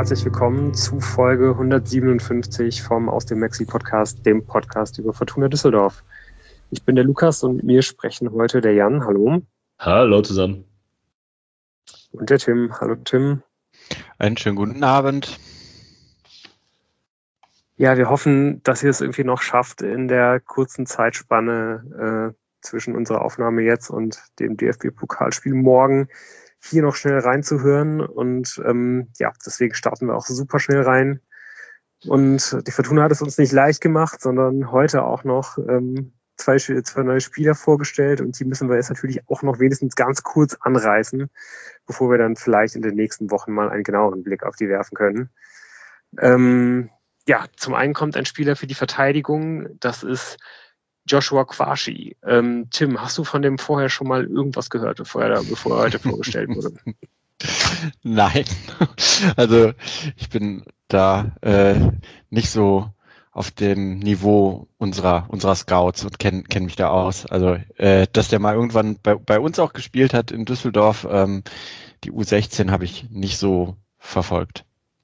herzlich willkommen zu Folge 157 vom Aus dem Maxi-Podcast, dem Podcast über Fortuna Düsseldorf. Ich bin der Lukas und mit mir sprechen heute der Jan. Hallo. Hallo zusammen. Und der Tim. Hallo Tim. Einen schönen guten Abend. Ja, wir hoffen, dass ihr es irgendwie noch schafft, in der kurzen Zeitspanne zwischen unserer Aufnahme jetzt und dem DFB-Pokalspiel morgen hier noch schnell reinzuhören. Und deswegen starten wir auch super schnell rein. Und die Fortuna hat es uns nicht leicht gemacht, sondern heute auch noch zwei neue Spieler vorgestellt. Und die müssen wir jetzt natürlich auch noch wenigstens ganz kurz anreißen, bevor wir dann vielleicht in den nächsten Wochen mal einen genaueren Blick auf die werfen können. Zum einen kommt ein Spieler für die Verteidigung, das ist Joshua Quashie. Tim, hast du von dem vorher schon mal irgendwas gehört, bevor er heute vorgestellt wurde? Nein, also ich bin da nicht so auf dem Niveau unserer Scouts und kenn mich da aus. Also, dass der mal irgendwann bei uns auch gespielt hat in Düsseldorf, die U16 habe ich nicht so verfolgt.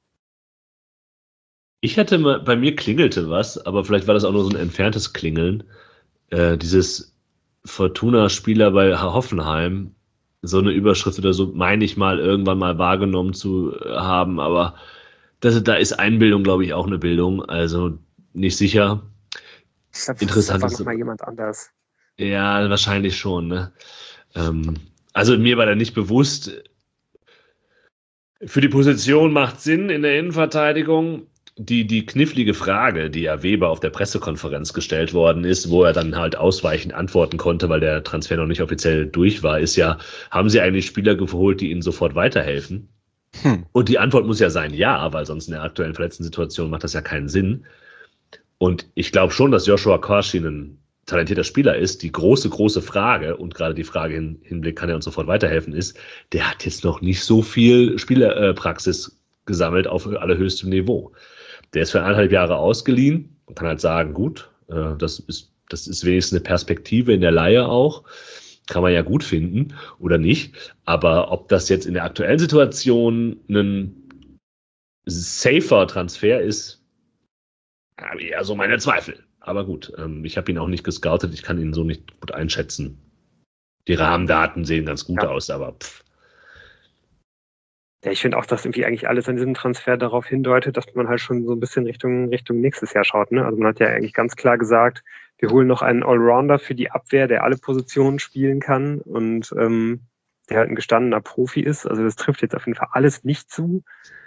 Ich hatte mal, bei mir klingelte was, aber vielleicht war das auch nur so ein entferntes Klingeln. Dieses Fortuna-Spieler bei Hoffenheim, so eine Überschrift oder so, meine ich mal irgendwann mal wahrgenommen zu haben, aber da ist Einbildung, glaube ich, auch eine Bildung, also nicht sicher. Ich glaube, das ist einfach nochmal jemand anders. Ja, wahrscheinlich schon, ne? Also mir war da nicht bewusst, für die Position macht Sinn in der Innenverteidigung. Die knifflige Frage, die ja Weber auf der Pressekonferenz gestellt worden ist, wo er dann halt ausweichend antworten konnte, weil der Transfer noch nicht offiziell durch war, ist ja, haben Sie eigentlich Spieler geholt, die Ihnen sofort weiterhelfen? Und die Antwort muss ja sein, ja, weil sonst in der aktuellen verletzten Situation macht das ja keinen Sinn. Und ich glaube schon, dass Joshua Quashie ein talentierter Spieler ist. Die große Frage, und gerade die Frage im Hinblick, kann er uns sofort weiterhelfen, ist, der hat jetzt noch nicht so viel Spielerpraxis gesammelt auf allerhöchstem Niveau. Der ist für 1,5 Jahre ausgeliehen. Man kann halt sagen, gut, das ist wenigstens eine Perspektive in der Leihe auch. Kann man ja gut finden oder nicht. Aber ob das jetzt in der aktuellen Situation ein safer Transfer ist, habe ich eher so meine Zweifel. Aber gut, ich habe ihn auch nicht gescoutet. Ich kann ihn so nicht gut einschätzen. Die Rahmendaten sehen ganz gut aus, aber Ja, ich finde auch, dass irgendwie eigentlich alles an diesem Transfer darauf hindeutet, dass man halt schon so ein bisschen Richtung nächstes Jahr schaut, ne? Also man hat ja eigentlich ganz klar gesagt, wir holen noch einen Allrounder für die Abwehr, der alle Positionen spielen kann und der halt ein gestandener Profi ist. Also das trifft jetzt auf jeden Fall alles nicht zu.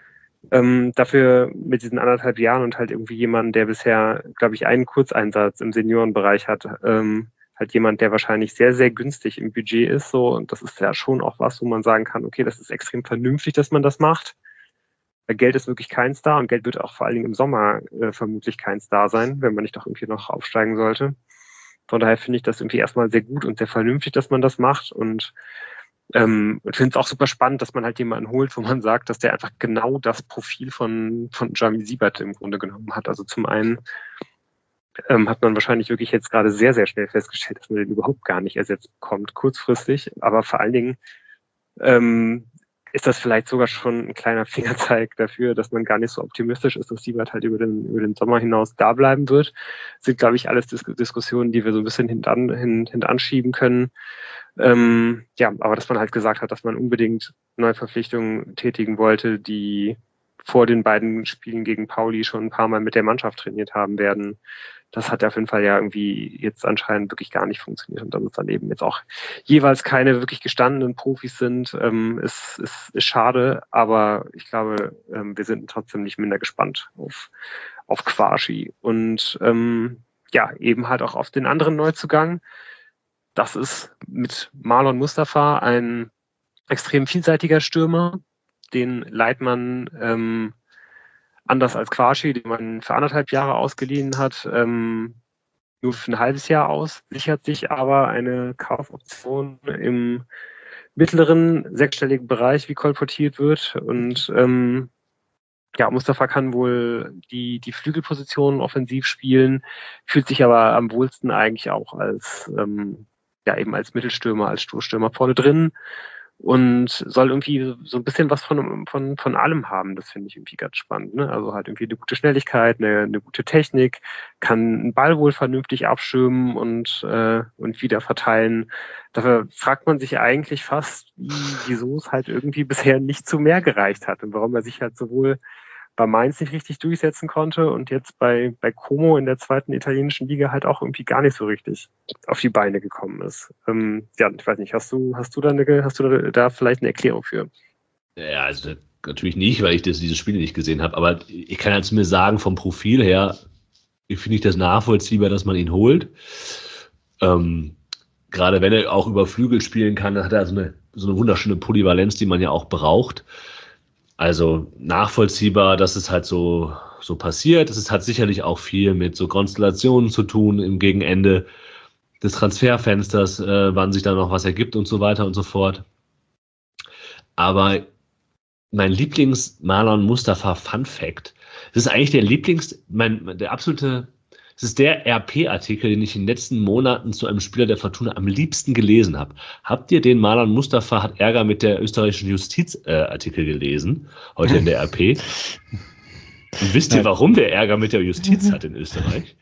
Dafür mit diesen 1,5 Jahren und halt irgendwie jemanden, der bisher, glaube ich, einen Kurzeinsatz im Seniorenbereich hat, halt jemand, der wahrscheinlich sehr, sehr günstig im Budget ist. So, und das ist ja schon auch was, wo man sagen kann, okay, das ist extrem vernünftig, dass man das macht. Weil Geld ist wirklich kein Star und Geld wird auch vor allen Dingen im Sommer vermutlich kein Star sein, wenn man nicht doch irgendwie noch aufsteigen sollte. Von daher finde ich das irgendwie erstmal sehr gut und sehr vernünftig, dass man das macht. Und ich finde es auch super spannend, dass man halt jemanden holt, wo man sagt, dass der einfach genau das Profil von Jamie Siebert im Grunde genommen hat. Also zum einen hat man wahrscheinlich wirklich jetzt gerade sehr, sehr schnell festgestellt, dass man den überhaupt gar nicht ersetzt bekommt, kurzfristig. Aber vor allen Dingen ist das vielleicht sogar schon ein kleiner Fingerzeig dafür, dass man gar nicht so optimistisch ist, dass Siebert halt über den Sommer hinaus da bleiben wird. Das sind, glaube ich, alles Diskussionen, die wir so ein bisschen hintanschieben können. Aber dass man halt gesagt hat, dass man unbedingt Neuverpflichtungen tätigen wollte, die vor den beiden Spielen gegen Pauli schon ein paar Mal mit der Mannschaft trainiert haben werden. Das hat auf jeden Fall ja irgendwie jetzt anscheinend wirklich gar nicht funktioniert. Und dass es dann eben jetzt auch jeweils keine wirklich gestandenen Profis sind, ist schade. Aber ich glaube, wir sind trotzdem nicht minder gespannt auf Quashie. Und eben halt auch auf den anderen Neuzugang. Das ist mit Marlon Mustafa ein extrem vielseitiger Stürmer. Den leiht man anders als Quashie, den man für 1,5 Jahre ausgeliehen hat, nur für ein halbes Jahr aus, sichert sich aber eine Kaufoption im mittleren sechsstelligen Bereich, wie kolportiert wird. Und Mustafa kann wohl die Flügelposition offensiv spielen, fühlt sich aber am wohlsten eigentlich auch als eben als Mittelstürmer, als Stoßstürmer vorne drin. und soll irgendwie so ein bisschen was von allem haben. Das finde ich irgendwie ganz spannend. Ne? Also halt irgendwie eine gute Schnelligkeit, eine gute Technik, kann einen Ball wohl vernünftig abschirmen und wieder verteilen. Dafür fragt man sich eigentlich fast, wieso es halt irgendwie bisher nicht zu mehr gereicht hat und warum er sich halt sowohl bei Mainz nicht richtig durchsetzen konnte und jetzt bei Como in der zweiten italienischen Liga halt auch irgendwie gar nicht so richtig auf die Beine gekommen ist. Ja, ich weiß nicht, hast du da vielleicht eine Erklärung für? Ja, also natürlich nicht, weil ich diese Spiele nicht gesehen habe, aber ich kann jetzt mir sagen, vom Profil her finde ich das nachvollziehbar, dass man ihn holt. Gerade wenn er auch über Flügel spielen kann, dann hat er so eine wunderschöne Polyvalenz, die man ja auch braucht. Also nachvollziehbar, dass es halt so passiert. Es hat sicherlich auch viel mit so Konstellationen zu tun im Gegenende des Transferfensters, wann sich da noch was ergibt und so weiter und so fort. Aber mein Lieblings-Marlon Mustafa Fun Fact, das ist eigentlich es ist der RP-Artikel, den ich in den letzten Monaten zu einem Spieler der Fortuna am liebsten gelesen habe. Habt ihr den Marlon Mustafa hat Ärger mit der österreichischen Justiz Artikel gelesen, heute in der RP? Und wisst ihr, warum der Ärger mit der Justiz hat in Österreich?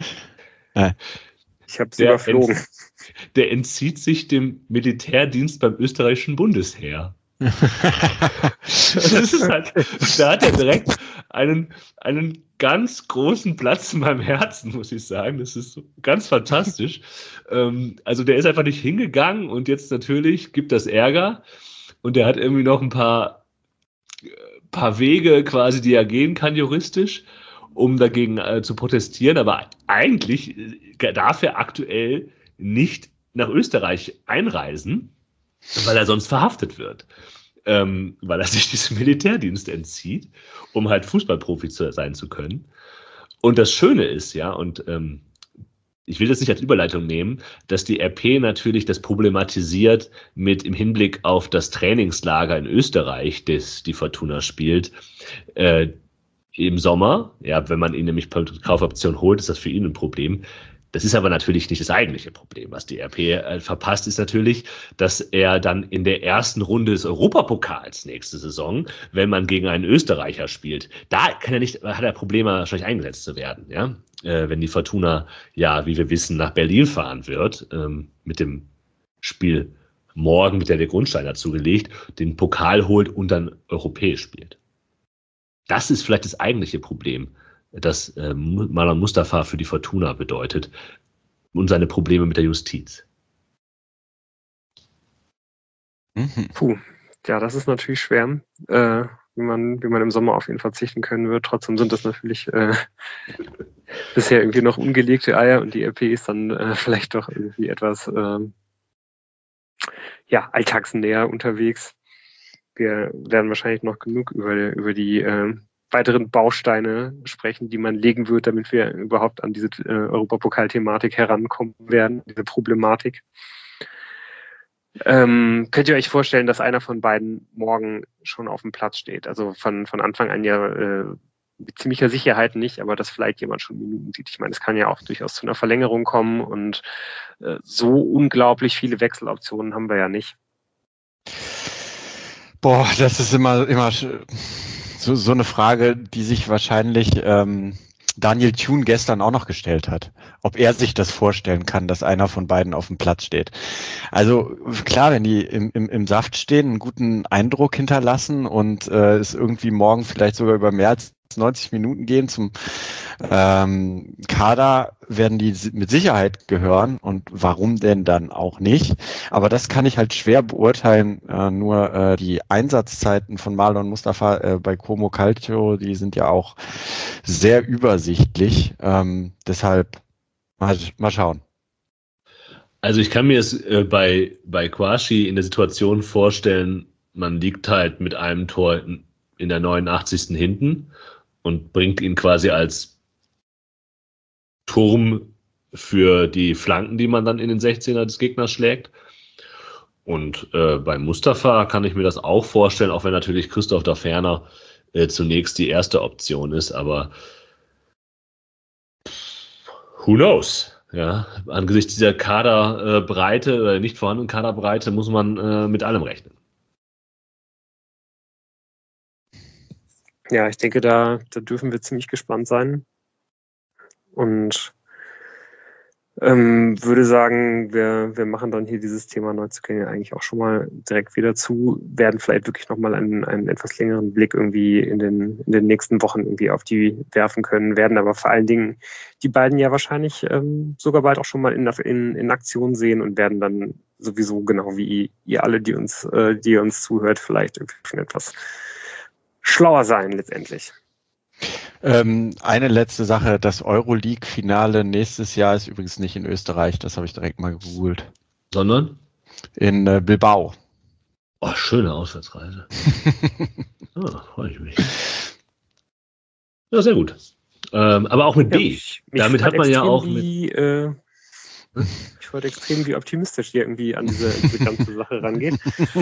Ich habe es überflogen. Der entzieht sich dem Militärdienst beim österreichischen Bundesheer. Das ist halt, da hat er direkt einen ganz großen Platz in meinem Herzen, muss ich sagen. Das ist so ganz fantastisch. Also der ist einfach nicht hingegangen und jetzt natürlich gibt das Ärger und der hat irgendwie noch ein paar Wege quasi, die er gehen kann juristisch, um dagegen zu protestieren. Aber eigentlich darf er aktuell nicht nach Österreich einreisen, weil er sonst verhaftet wird. Weil er sich diesem Militärdienst entzieht, um halt Fußballprofi sein zu können. Und das Schöne ist, ja, und ich will das nicht als Überleitung nehmen, dass die RP natürlich das problematisiert mit im Hinblick auf das Trainingslager in Österreich, das die Fortuna spielt, im Sommer. Ja, wenn man ihn nämlich per Kaufoption holt, ist das für ihn ein Problem. Das ist aber natürlich nicht das eigentliche Problem. Was die RP verpasst, ist natürlich, dass er dann in der ersten Runde des Europapokals nächste Saison, wenn man gegen einen Österreicher spielt, da hat er Probleme, wahrscheinlich eingesetzt zu werden. Ja? Wenn die Fortuna, ja, wie wir wissen, nach Berlin fahren wird, mit dem Spiel morgen mit der Grundstein dazu gelegt, den Pokal holt und dann europäisch spielt. Das ist vielleicht das eigentliche Problem, das Marlon Mustafa für die Fortuna bedeutet und seine Probleme mit der Justiz. Puh, ja, das ist natürlich schwer, wie man im Sommer auf ihn verzichten können wird. Trotzdem sind das natürlich bisher irgendwie noch ungelegte Eier und die RP ist dann vielleicht doch irgendwie etwas alltagsnäher unterwegs. Wir werden wahrscheinlich noch genug über die weiteren Bausteine sprechen, die man legen wird, damit wir überhaupt an diese Europapokal-Thematik herankommen werden, diese Problematik. Könnt ihr euch vorstellen, dass einer von beiden morgen schon auf dem Platz steht? Also von Anfang an ja mit ziemlicher Sicherheit nicht, aber dass vielleicht jemand schon Minuten sieht. Ich meine, es kann ja auch durchaus zu einer Verlängerung kommen und so unglaublich viele Wechseloptionen haben wir ja nicht. Boah, das ist immer so eine Frage, die sich wahrscheinlich Daniel Thune gestern auch noch gestellt hat, ob er sich das vorstellen kann, dass einer von beiden auf dem Platz steht. Also klar, wenn die im Saft stehen, einen guten Eindruck hinterlassen und es irgendwie morgen vielleicht sogar über mehr als 90 Minuten gehen zum Kader, werden die mit Sicherheit gehören und warum denn dann auch nicht. Aber das kann ich halt schwer beurteilen. Nur die Einsatzzeiten von Marlon Mustafa bei Como Calcio, die sind ja auch sehr übersichtlich. Deshalb mal schauen. Also ich kann mir es bei Kouachi in der Situation vorstellen, man liegt halt mit einem Tor in der 89. hinten und bringt ihn quasi als Turm für die Flanken, die man dann in den 16er des Gegners schlägt. Und bei Mustafa kann ich mir das auch vorstellen, auch wenn natürlich Christoph da Ferner zunächst die erste Option ist, aber who knows? Ja, angesichts dieser Kaderbreite oder nicht vorhandenen Kaderbreite muss man mit allem rechnen. Ja, ich denke, da dürfen wir ziemlich gespannt sein. Und würde sagen, wir machen dann hier dieses Thema Neuzugänge eigentlich auch schon mal direkt wieder zu, werden vielleicht wirklich nochmal einen etwas längeren Blick irgendwie in den nächsten Wochen irgendwie auf die werfen können, werden aber vor allen Dingen die beiden ja wahrscheinlich sogar bald auch schon mal in Aktion sehen und werden dann sowieso, genau wie ihr alle, die uns zuhört, vielleicht irgendwie schon etwas schlauer sein letztendlich. Eine letzte Sache, das Euroleague-Finale nächstes Jahr ist übrigens nicht in Österreich, das habe ich direkt mal gegoogelt. Sondern? In Bilbao. Oh, schöne Auswärtsreise. Freue ich mich. Ja, sehr gut. Aber auch mit B. Damit hat man ja auch ich wollte extrem, wie optimistisch ihr irgendwie an diese ganze Sache rangeht.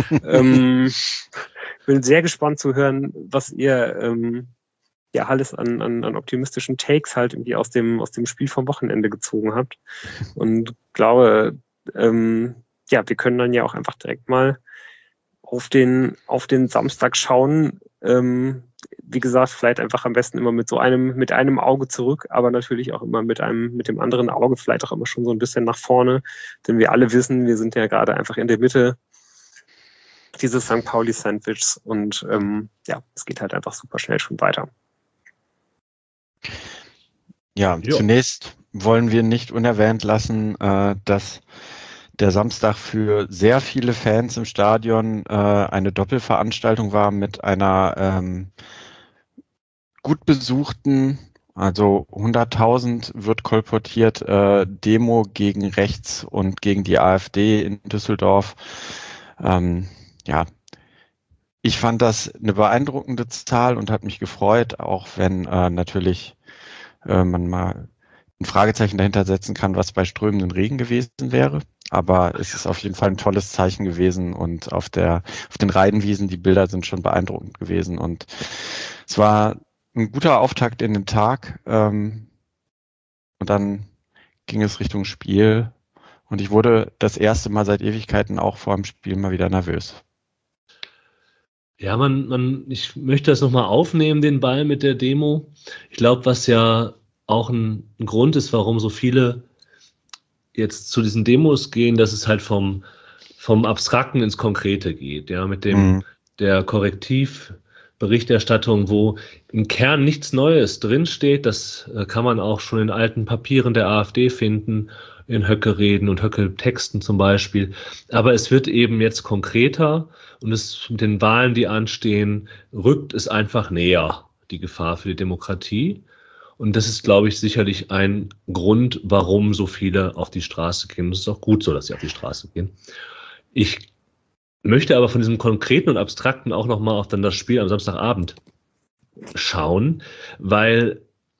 Bin sehr gespannt zu hören, was ihr alles an optimistischen Takes halt irgendwie aus dem Spiel vom Wochenende gezogen habt. Und glaube, wir können dann ja auch einfach direkt mal auf den Samstag schauen. Wie gesagt, vielleicht einfach am besten immer mit einem Auge zurück, aber natürlich auch immer mit dem anderen Auge vielleicht auch immer schon so ein bisschen nach vorne. Denn wir alle wissen, wir sind ja gerade einfach in der Mitte dieses St. Pauli-Sandwichs und es geht halt einfach super schnell schon weiter. Ja, zunächst wollen wir nicht unerwähnt lassen, dass der Samstag für sehr viele Fans im Stadion eine Doppelveranstaltung war mit einer gut besuchten, also 100.000 wird kolportiert, Demo gegen rechts und gegen die AfD in Düsseldorf. Ich fand das eine beeindruckende Zahl und hat mich gefreut, auch wenn natürlich man mal ein Fragezeichen dahinter setzen kann, was bei strömenden Regen gewesen wäre. Aber es ist auf jeden Fall ein tolles Zeichen gewesen und auf den Reidenwiesen, die Bilder sind schon beeindruckend gewesen und es war ein guter Auftakt in den Tag und dann ging es Richtung Spiel und ich wurde das erste Mal seit Ewigkeiten auch vor dem Spiel mal wieder nervös. Ja, ich möchte das nochmal aufnehmen, den Ball mit der Demo. Ich glaube, was ja auch ein Grund ist, warum so viele jetzt zu diesen Demos gehen, dass es halt vom Abstrakten ins Konkrete geht, ja, mit der Korrektivberichterstattung, wo im Kern nichts Neues drinsteht. Das kann man auch schon in alten Papieren der AfD finden, in Höcke-Reden und Höcke-Texten zum Beispiel. Aber es wird eben jetzt konkreter und es mit den Wahlen, die anstehen, rückt es einfach näher, die Gefahr für die Demokratie. Und das ist, glaube ich, sicherlich ein Grund, warum so viele auf die Straße gehen. Es ist auch gut so, dass sie auf die Straße gehen. Ich möchte aber von diesem Konkreten und Abstrakten auch nochmal auf dann das Spiel am Samstagabend schauen, weil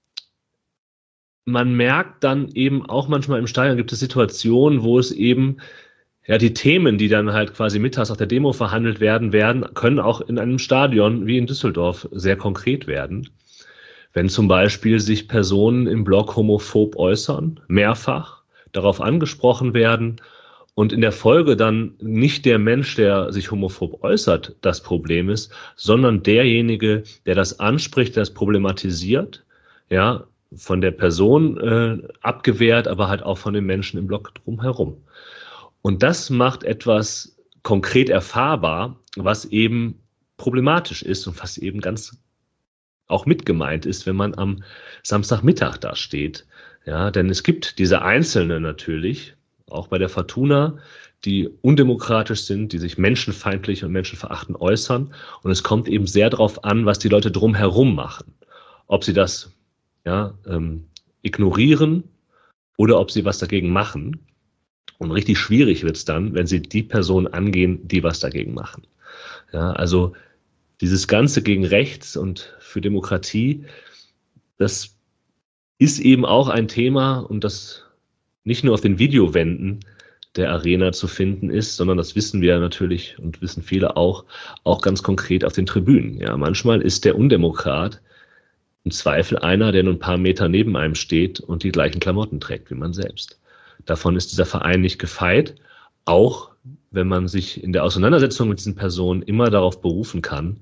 man merkt dann eben auch manchmal im Stadion gibt es Situationen, wo es eben die Themen, die dann halt quasi mittags auf der Demo verhandelt werden, können auch in einem Stadion wie in Düsseldorf sehr konkret werden. Wenn zum Beispiel sich Personen im Block homophob äußern, mehrfach darauf angesprochen werden und in der Folge dann nicht der Mensch, der sich homophob äußert, das Problem ist, sondern derjenige, der das anspricht, der das problematisiert, ja, von der Person abgewehrt, aber halt auch von den Menschen im Block drumherum. Und das macht etwas konkret erfahrbar, was eben problematisch ist und was eben ganz auch mitgemeint ist, wenn man am Samstagmittag da steht. Ja, denn es gibt diese Einzelnen natürlich, auch bei der Fortuna, die undemokratisch sind, die sich menschenfeindlich und menschenverachtend äußern. Und es kommt eben sehr darauf an, was die Leute drumherum machen. Ob sie das ignorieren oder ob sie was dagegen machen. Und richtig schwierig wird es dann, wenn sie die Personen angehen, die was dagegen machen. Ja, also dieses Ganze gegen Rechts und für Demokratie, das ist eben auch ein Thema und das nicht nur auf den Videowänden der Arena zu finden ist, sondern das wissen wir natürlich und wissen viele auch ganz konkret auf den Tribünen. Ja, manchmal ist der Undemokrat im Zweifel einer, der nur ein paar Meter neben einem steht und die gleichen Klamotten trägt wie man selbst. Davon ist dieser Verein nicht gefeit, auch wenn man sich in der Auseinandersetzung mit diesen Personen immer darauf berufen kann,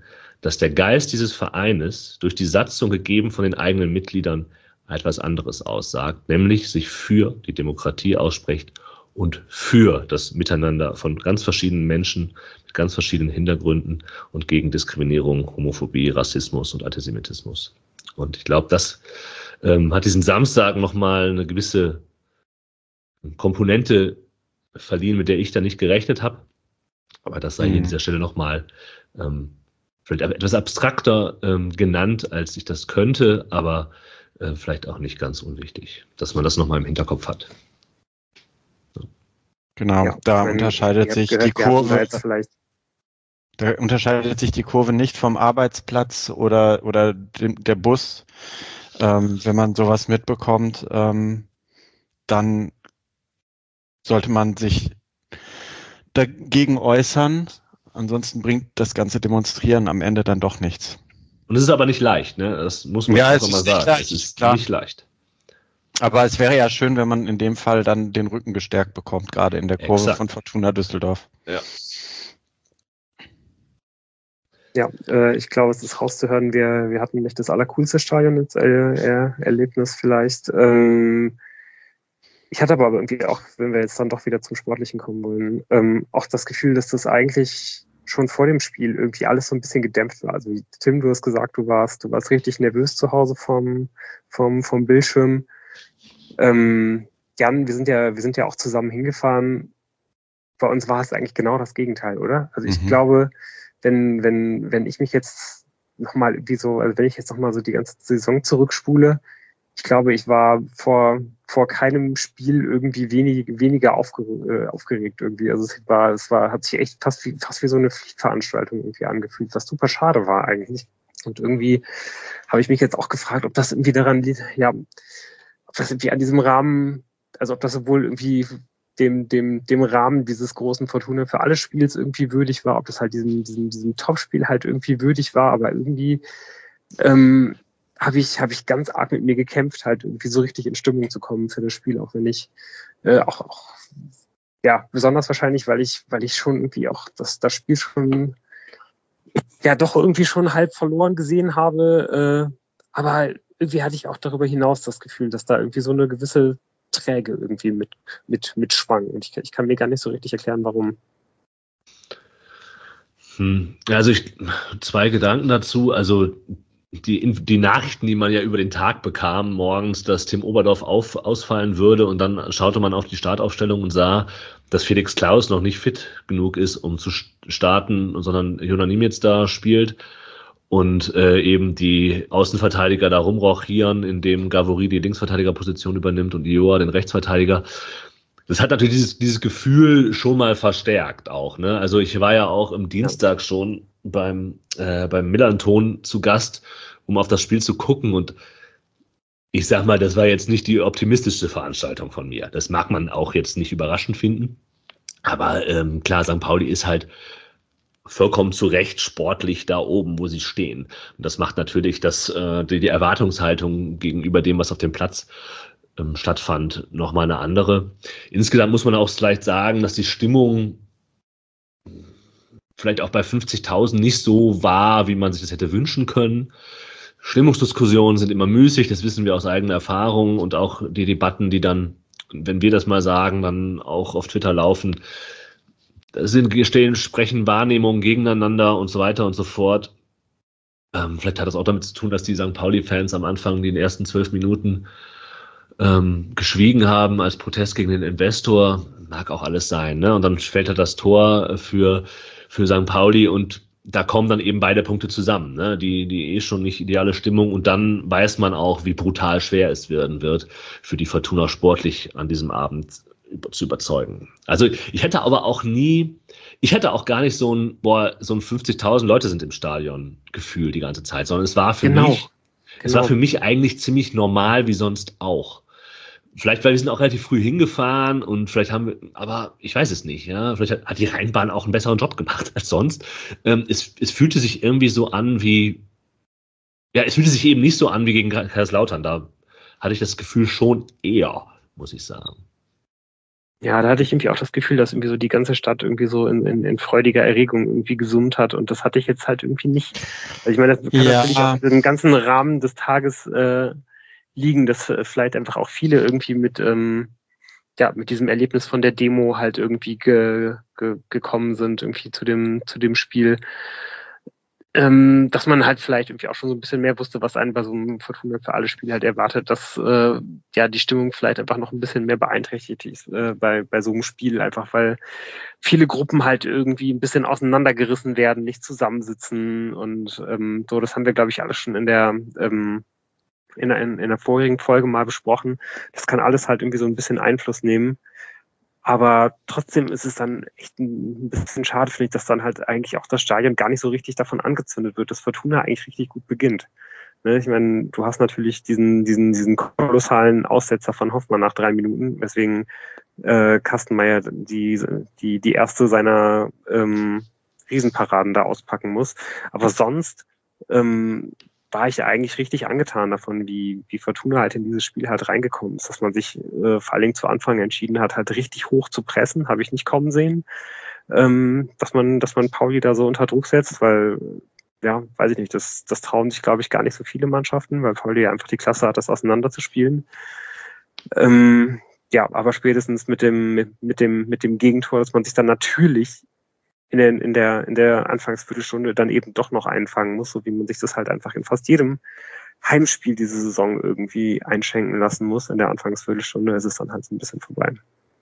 dass der Geist dieses Vereines durch die Satzung gegeben von den eigenen Mitgliedern etwas anderes aussagt, nämlich sich für die Demokratie ausspricht und für das Miteinander von ganz verschiedenen Menschen mit ganz verschiedenen Hintergründen und gegen Diskriminierung, Homophobie, Rassismus und Antisemitismus. Und ich glaube, das hat diesen Samstag nochmal eine gewisse Komponente verliehen, mit der ich da nicht gerechnet habe. Aber das sei hier an dieser Stelle nochmal vielleicht etwas abstrakter genannt, als ich das könnte, aber vielleicht auch nicht ganz unwichtig, dass man das nochmal im Hinterkopf hat. Genau, Ja, da ich meine, unterscheidet sich gehört, die Kurve. jetzt vielleicht Da unterscheidet sich die Kurve nicht vom Arbeitsplatz oder der Bus. Wenn man sowas mitbekommt, dann sollte man sich dagegen äußern. Ansonsten bringt das ganze Demonstrieren am Ende dann doch nichts. Und es ist aber nicht leicht, ne? Das muss man auch mal sagen. Leicht, es ist klar. nicht leicht. Aber es wäre ja schön, wenn man in dem Fall dann den Rücken gestärkt bekommt, gerade in der Kurve Exakt. von Fortuna Düsseldorf. Ja. Ja, ich glaube, es ist rauszuhören, wir hatten nicht das allercoolste Stadion-Erlebnis vielleicht. Ich hatte aber irgendwie auch, wenn wir jetzt dann doch wieder zum Sportlichen kommen wollen, auch das Gefühl, dass das eigentlich schon vor dem Spiel irgendwie alles so ein bisschen gedämpft war. Also Tim, du hast gesagt, du warst richtig nervös zu Hause vom Bildschirm. Jan, wir sind ja auch zusammen hingefahren. Bei uns war es eigentlich genau das Gegenteil, oder? Also ich glaube, wenn ich mich jetzt nochmal irgendwie so, also wenn ich jetzt nochmal so die ganze Saison zurückspule, ich glaube, ich war vor keinem Spiel irgendwie weniger aufgeregt irgendwie. Also hat sich echt fast wie so eine Pflichtveranstaltung irgendwie angefühlt, was super schade war eigentlich. Und irgendwie habe ich mich jetzt auch gefragt, ob das irgendwie daran liegt, ja, ob das irgendwie an diesem Rahmen, also ob das sowohl irgendwie dem Rahmen dieses großen Fortuna für alle Spiels irgendwie würdig war, ob das halt diesem Topspiel halt irgendwie würdig war, aber irgendwie habe ich ganz arg mit mir gekämpft, halt irgendwie so richtig in Stimmung zu kommen für das Spiel, auch wenn ich besonders wahrscheinlich, weil ich schon irgendwie auch das Spiel schon doch irgendwie schon halb verloren gesehen habe, aber irgendwie hatte ich auch darüber hinaus das Gefühl, dass da irgendwie so eine gewisse Träge irgendwie mitschwang. Und ich kann mir gar nicht so richtig erklären, warum. Also zwei Gedanken dazu. Also die Nachrichten, die man ja über den Tag bekam, morgens, dass Tim Oberdorf ausfallen würde, und dann schaute man auf die Startaufstellung und sah, dass Felix Klaus noch nicht fit genug ist, um zu starten, sondern Jonas Niemetz da spielt. Und eben die Außenverteidiger da rumrochieren, indem Gavory die Linksverteidigerposition übernimmt und Ioa den Rechtsverteidiger. Das hat natürlich dieses Gefühl schon mal verstärkt auch, ne? Also ich war ja auch im Dienstag schon beim Millanton zu Gast, um auf das Spiel zu gucken, und ich sag mal, das war jetzt nicht die optimistischste Veranstaltung von mir. Das mag man auch jetzt nicht überraschend finden. Aber klar, St. Pauli ist halt vollkommen zu Recht sportlich da oben, wo sie stehen. Und das macht natürlich die Erwartungshaltung gegenüber dem, was auf dem Platz stattfand, nochmal eine andere. Insgesamt muss man auch vielleicht sagen, dass die Stimmung vielleicht auch bei 50.000 nicht so war, wie man sich das hätte wünschen können. Stimmungsdiskussionen sind immer müßig, das wissen wir aus eigener Erfahrung, und auch die Debatten, die dann, wenn wir das mal sagen, dann auch auf Twitter laufen, sprechen Wahrnehmungen gegeneinander und so weiter und so fort. Vielleicht hat das auch damit zu tun, dass die St. Pauli-Fans am Anfang den ersten 12 Minuten geschwiegen haben als Protest gegen den Investor. Mag auch alles sein, ne? Und dann fällt halt das Tor für St. Pauli, und da kommen dann eben beide Punkte zusammen, ne? Die schon nicht ideale Stimmung, und dann weiß man auch, wie brutal schwer es werden wird, für die Fortuna sportlich an diesem Abend zu überzeugen. Also ich hätte auch gar nicht so ein 50.000 Leute sind im Stadion Gefühl die ganze Zeit, sondern es war für mich eigentlich ziemlich normal wie sonst auch. Vielleicht, weil wir sind auch relativ früh hingefahren, und vielleicht aber ich weiß es nicht, ja. Vielleicht hat die Rheinbahn auch einen besseren Job gemacht als sonst. Es fühlte sich irgendwie so an es fühlte sich eben nicht so an wie gegen Kaiserslautern. Da hatte ich das Gefühl schon eher, muss ich sagen. Ja, da hatte ich irgendwie auch das Gefühl, dass irgendwie so die ganze Stadt irgendwie so in freudiger Erregung irgendwie gesummt hat und das hatte ich jetzt halt irgendwie nicht. Also ich meine, das kann natürlich auch den ganzen Rahmen des Tages liegen, dass vielleicht einfach auch viele irgendwie mit diesem Erlebnis von der Demo halt irgendwie gekommen sind, irgendwie zu dem Spiel. Dass man halt vielleicht irgendwie auch schon so ein bisschen mehr wusste, was einen bei so einem Fortuna für alle Spiel halt erwartet, dass ja die Stimmung vielleicht einfach noch ein bisschen mehr beeinträchtigt ist bei so einem Spiel, einfach weil viele Gruppen halt irgendwie ein bisschen auseinandergerissen werden, nicht zusammensitzen und so, das haben wir, glaube ich, alles schon in der vorigen Folge mal besprochen. Das kann alles halt irgendwie so ein bisschen Einfluss nehmen. Aber trotzdem ist es dann echt ein bisschen schade, finde ich, dass dann halt eigentlich auch das Stadion gar nicht so richtig davon angezündet wird, dass Fortuna eigentlich richtig gut beginnt. Ne, ich meine, du hast natürlich diesen kolossalen Aussetzer von Hoffmann nach 3 Minuten, weswegen Kastenmeier die erste seiner Riesenparaden da auspacken muss. Aber sonst war ich eigentlich richtig angetan davon, wie Fortuna halt in dieses Spiel halt reingekommen ist, dass man sich vor allen Dingen zu Anfang entschieden hat, halt richtig hoch zu pressen, habe ich nicht kommen sehen, dass man Pauli da so unter Druck setzt, weil, ja, weiß ich nicht, das trauen sich, glaube ich, gar nicht so viele Mannschaften, weil Pauli einfach die Klasse hat, das auseinanderzuspielen. Ja, aber spätestens mit dem Gegentor, dass man sich dann natürlich in der Anfangsviertelstunde dann eben doch noch einfangen muss, so wie man sich das halt einfach in fast jedem Heimspiel diese Saison irgendwie einschenken lassen muss. In der Anfangsviertelstunde ist es dann halt so ein bisschen vorbei.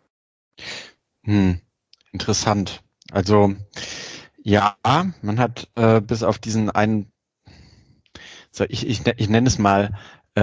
Interessant. Also ja, man hat bis auf diesen einen, so ich nenne es mal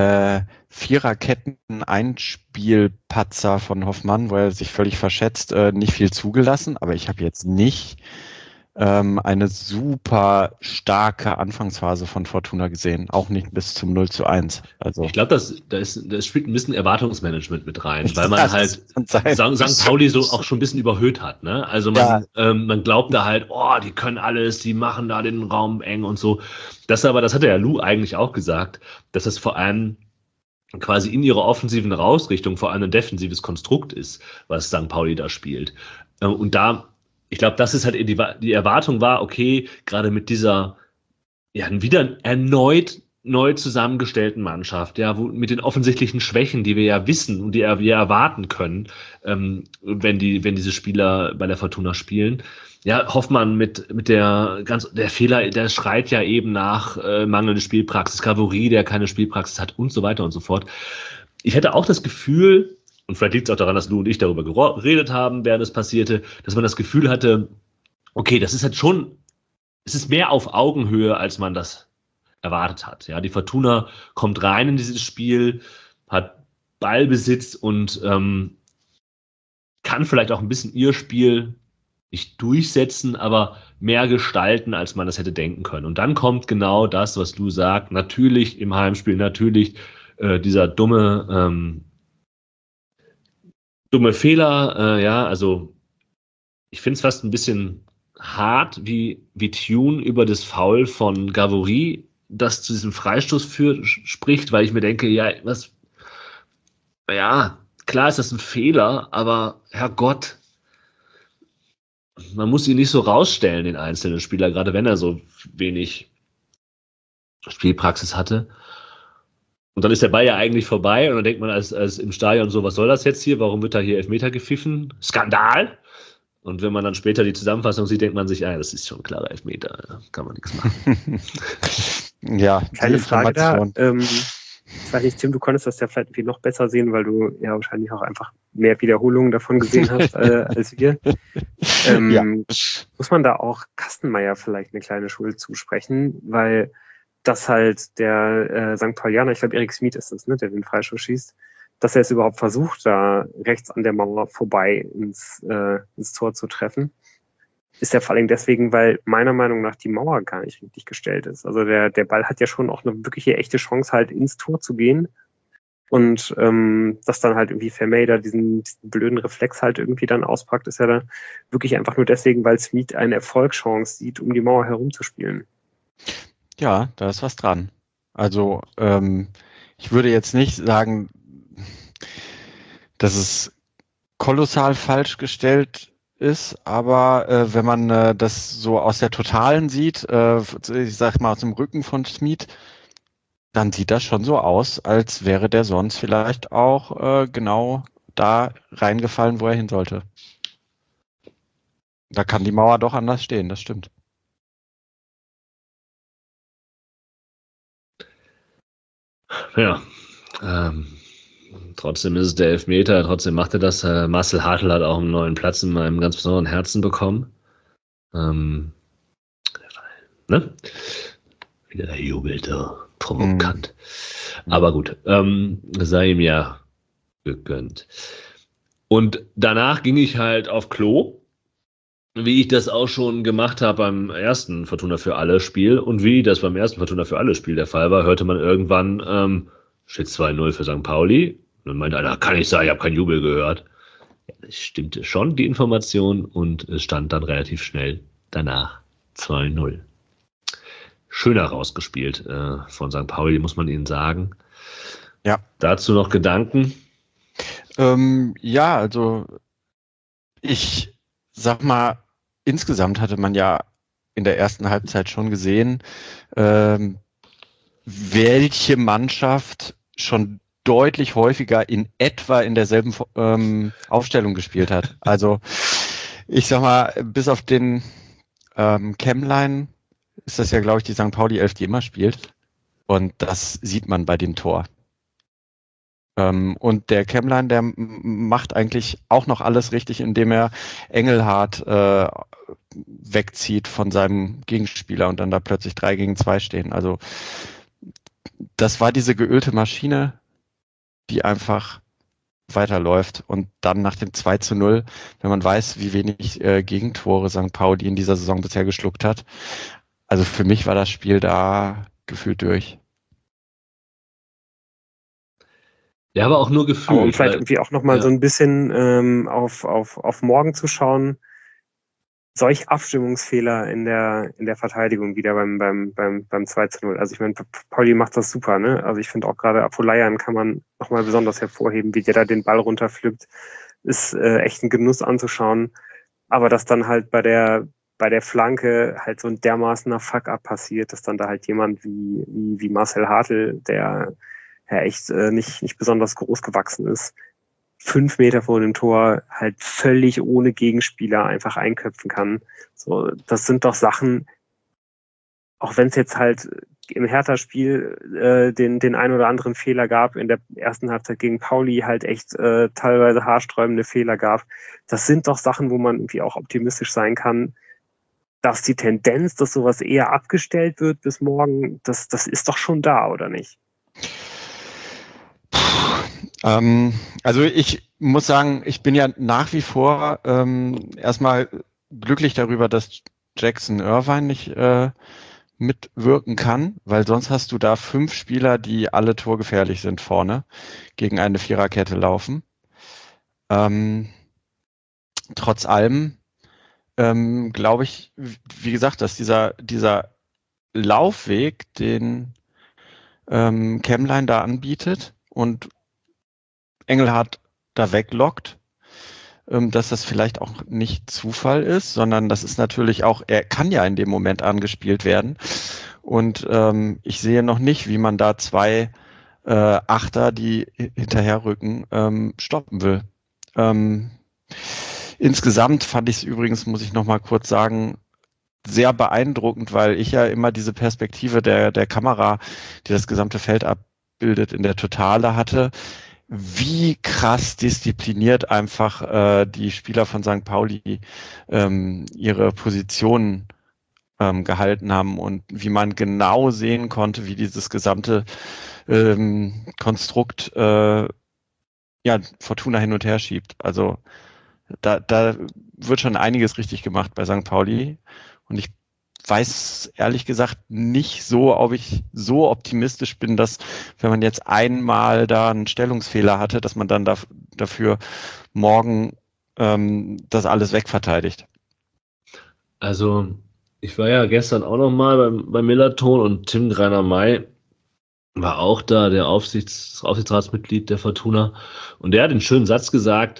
Viererketten-Einspielpatzer von Hoffmann, wo er sich völlig verschätzt, nicht viel zugelassen, aber ich habe jetzt nicht eine super starke Anfangsphase von Fortuna gesehen, auch nicht bis zum 0:1. Also ich glaube, das spielt ein bisschen Erwartungsmanagement mit rein, weil man halt St. Pauli so auch schon ein bisschen überhöht hat. Ne? Also man glaubt da halt, oh, die können alles, die machen da den Raum eng und so. Das hat der Lou eigentlich auch gesagt, dass das vor allem quasi in ihrer offensiven Rausrichtung vor allem ein defensives Konstrukt ist, was St. Pauli da spielt. Und ich glaube, das ist halt die Erwartung war, okay, gerade mit dieser wieder erneut neu zusammengestellten Mannschaft, ja, mit den offensichtlichen Schwächen, die wir ja wissen und die wir erwarten können, wenn diese Spieler bei der Fortuna spielen. Ja, Hoffmann mit der Fehler, der schreit ja eben nach mangelnde Spielpraxis, Gavory, der keine Spielpraxis hat und so weiter und so fort. Ich hätte auch das Gefühl, und vielleicht liegt es auch daran, dass Lou und ich darüber geredet haben, während es passierte, dass man das Gefühl hatte, okay, das ist halt schon, es ist mehr auf Augenhöhe, als man das erwartet hat. Ja, die Fortuna kommt rein in dieses Spiel, hat Ballbesitz und kann vielleicht auch ein bisschen ihr Spiel nicht durchsetzen, aber mehr gestalten, als man das hätte denken können. Und dann kommt genau das, was du sagst, natürlich im Heimspiel, natürlich dieser dumme Fehler, ja, also ich finde es fast ein bisschen hart, wie Tune über das Foul von Gavory, das zu diesem Freistoß spricht, weil ich mir denke, klar ist das ein Fehler, aber Herrgott, man muss ihn nicht so rausstellen, den einzelnen Spieler, gerade wenn er so wenig Spielpraxis hatte. Und dann ist der Ball ja eigentlich vorbei und dann denkt man als im Stadion so, was soll das jetzt hier? Warum wird da hier Elfmeter gepfiffen? Skandal! Und wenn man dann später die Zusammenfassung sieht, denkt man sich, das ist schon ein klarer Elfmeter, da kann man nichts machen. Ja, keine Frage da. Ich weiß nicht, Tim, du konntest das ja vielleicht irgendwie noch besser sehen, weil du ja wahrscheinlich auch einfach mehr Wiederholungen davon gesehen hast als wir. Muss man da auch Kastenmeier vielleicht eine kleine Schuld zusprechen, weil das halt der St. Paulianer, ich glaube Erik Smith ist das, ne, der den Freistoß schießt, dass er es überhaupt versucht, da rechts an der Mauer vorbei ins Tor zu treffen, ist ja vor allem deswegen, weil meiner Meinung nach die Mauer gar nicht richtig gestellt ist. Also der Ball hat ja schon auch eine wirkliche echte Chance, halt ins Tor zu gehen. Und dass dann halt irgendwie Vermeer diesen blöden Reflex halt irgendwie dann auspackt, ist ja da wirklich einfach nur deswegen, weil Smith eine Erfolgschance sieht, um die Mauer herumzuspielen. Ja, da ist was dran. Also ich würde jetzt nicht sagen, dass es kolossal falsch gestellt ist, aber wenn man das so aus der Totalen sieht, ich sag mal aus dem Rücken von Smith, dann sieht das schon so aus, als wäre der sonst vielleicht auch genau da reingefallen, wo er hin sollte. Da kann die Mauer doch anders stehen, das stimmt. Ja, trotzdem ist es der Elfmeter, trotzdem macht er das. Marcel Hartl hat auch einen neuen Platz in meinem ganz besonderen Herzen bekommen. Ne? Wieder der jubelte, provokant. Aber gut, sei ihm ja gegönnt. Und danach ging ich halt auf Klo, wie ich das auch schon gemacht habe beim ersten Fortuna für alle Spiel und wie das beim ersten Fortuna für alle Spiel der Fall war, hörte man irgendwann, steht 2-0 für St. Pauli. Und dann meinte einer, kann nicht sein, ich habe keinen Jubel gehört. Ja, das stimmte schon, die Information, und es stand dann relativ schnell danach 2-0. Schöner rausgespielt von St. Pauli, muss man ihnen sagen. Ja. Dazu noch Gedanken? Ja, also ich sag mal, insgesamt hatte man ja in der ersten Halbzeit schon gesehen, welche Mannschaft schon deutlich häufiger in etwa in derselben Aufstellung gespielt hat. Also ich sag mal, bis auf den Kemmlein ist das ja, glaube ich, die St. Pauli 11, die immer spielt. Und das sieht man bei dem Tor. Und der Kemmlein, der macht eigentlich auch noch alles richtig, indem er Engelhardt wegzieht von seinem Gegenspieler und dann da plötzlich 3-2 stehen. Also das war diese geölte Maschine, die einfach weiterläuft. Und dann nach dem 2-0, wenn man weiß, wie wenig Gegentore St. Pauli in dieser Saison bisher geschluckt hat. Also für mich war das Spiel da gefühlt durch. Ja, aber auch nur gefühlt. Aber um vielleicht irgendwie auch nochmal so ein bisschen auf morgen zu schauen, solch Abstimmungsfehler in der Verteidigung wieder beim 2-0. Also ich meine, Pauli macht das super, ne? Also ich finde auch gerade Afolayan kann man nochmal besonders hervorheben, wie der da den Ball runterpflückt. Ist echt ein Genuss anzuschauen. Aber dass dann halt bei der Flanke halt so ein dermaßener Fuck-up passiert, dass dann da halt jemand wie Marcel Hartl, der ja echt nicht besonders groß gewachsen ist, 5 Meter vor dem Tor halt völlig ohne Gegenspieler einfach einköpfen kann. So, das sind doch Sachen, auch wenn es jetzt halt im Hertha-Spiel den ein oder anderen Fehler gab, in der ersten Halbzeit gegen Pauli halt echt teilweise haarsträubende Fehler gab. Das sind doch Sachen, wo man irgendwie auch optimistisch sein kann, dass die Tendenz, dass sowas eher abgestellt wird bis morgen, das ist doch schon da, oder nicht? Also ich muss sagen, ich bin ja nach wie vor erstmal glücklich darüber, dass Jackson Irvine nicht mitwirken kann, weil sonst hast du da 5 Spieler, die alle torgefährlich sind vorne, gegen eine Viererkette laufen. Trotz allem glaube ich, wie gesagt, dass dieser Laufweg, den Kemmlein da anbietet und Engelhardt da weglockt, dass das vielleicht auch nicht Zufall ist, sondern das ist natürlich auch, er kann ja in dem Moment angespielt werden. Und ich sehe noch nicht, wie man da 2 Achter, die hinterherrücken, stoppen will. Insgesamt fand ich es übrigens, muss ich noch mal kurz sagen, sehr beeindruckend, weil ich ja immer diese Perspektive der Kamera, die das gesamte Feld abbildet, in der Totale hatte, wie krass diszipliniert einfach die Spieler von St. Pauli ihre Positionen gehalten haben und wie man genau sehen konnte, wie dieses gesamte Konstrukt Fortuna hin und her schiebt. Also da wird schon einiges richtig gemacht bei St. Pauli und ich weiß ehrlich gesagt nicht so, ob ich so optimistisch bin, dass wenn man jetzt einmal da einen Stellungsfehler hatte, dass man dann dafür morgen das alles wegverteidigt. Also ich war ja gestern auch noch mal beim Millerton und Tim Greiner-May war auch da, der Aufsichtsratsmitglied der Fortuna, und der hat einen schönen Satz gesagt,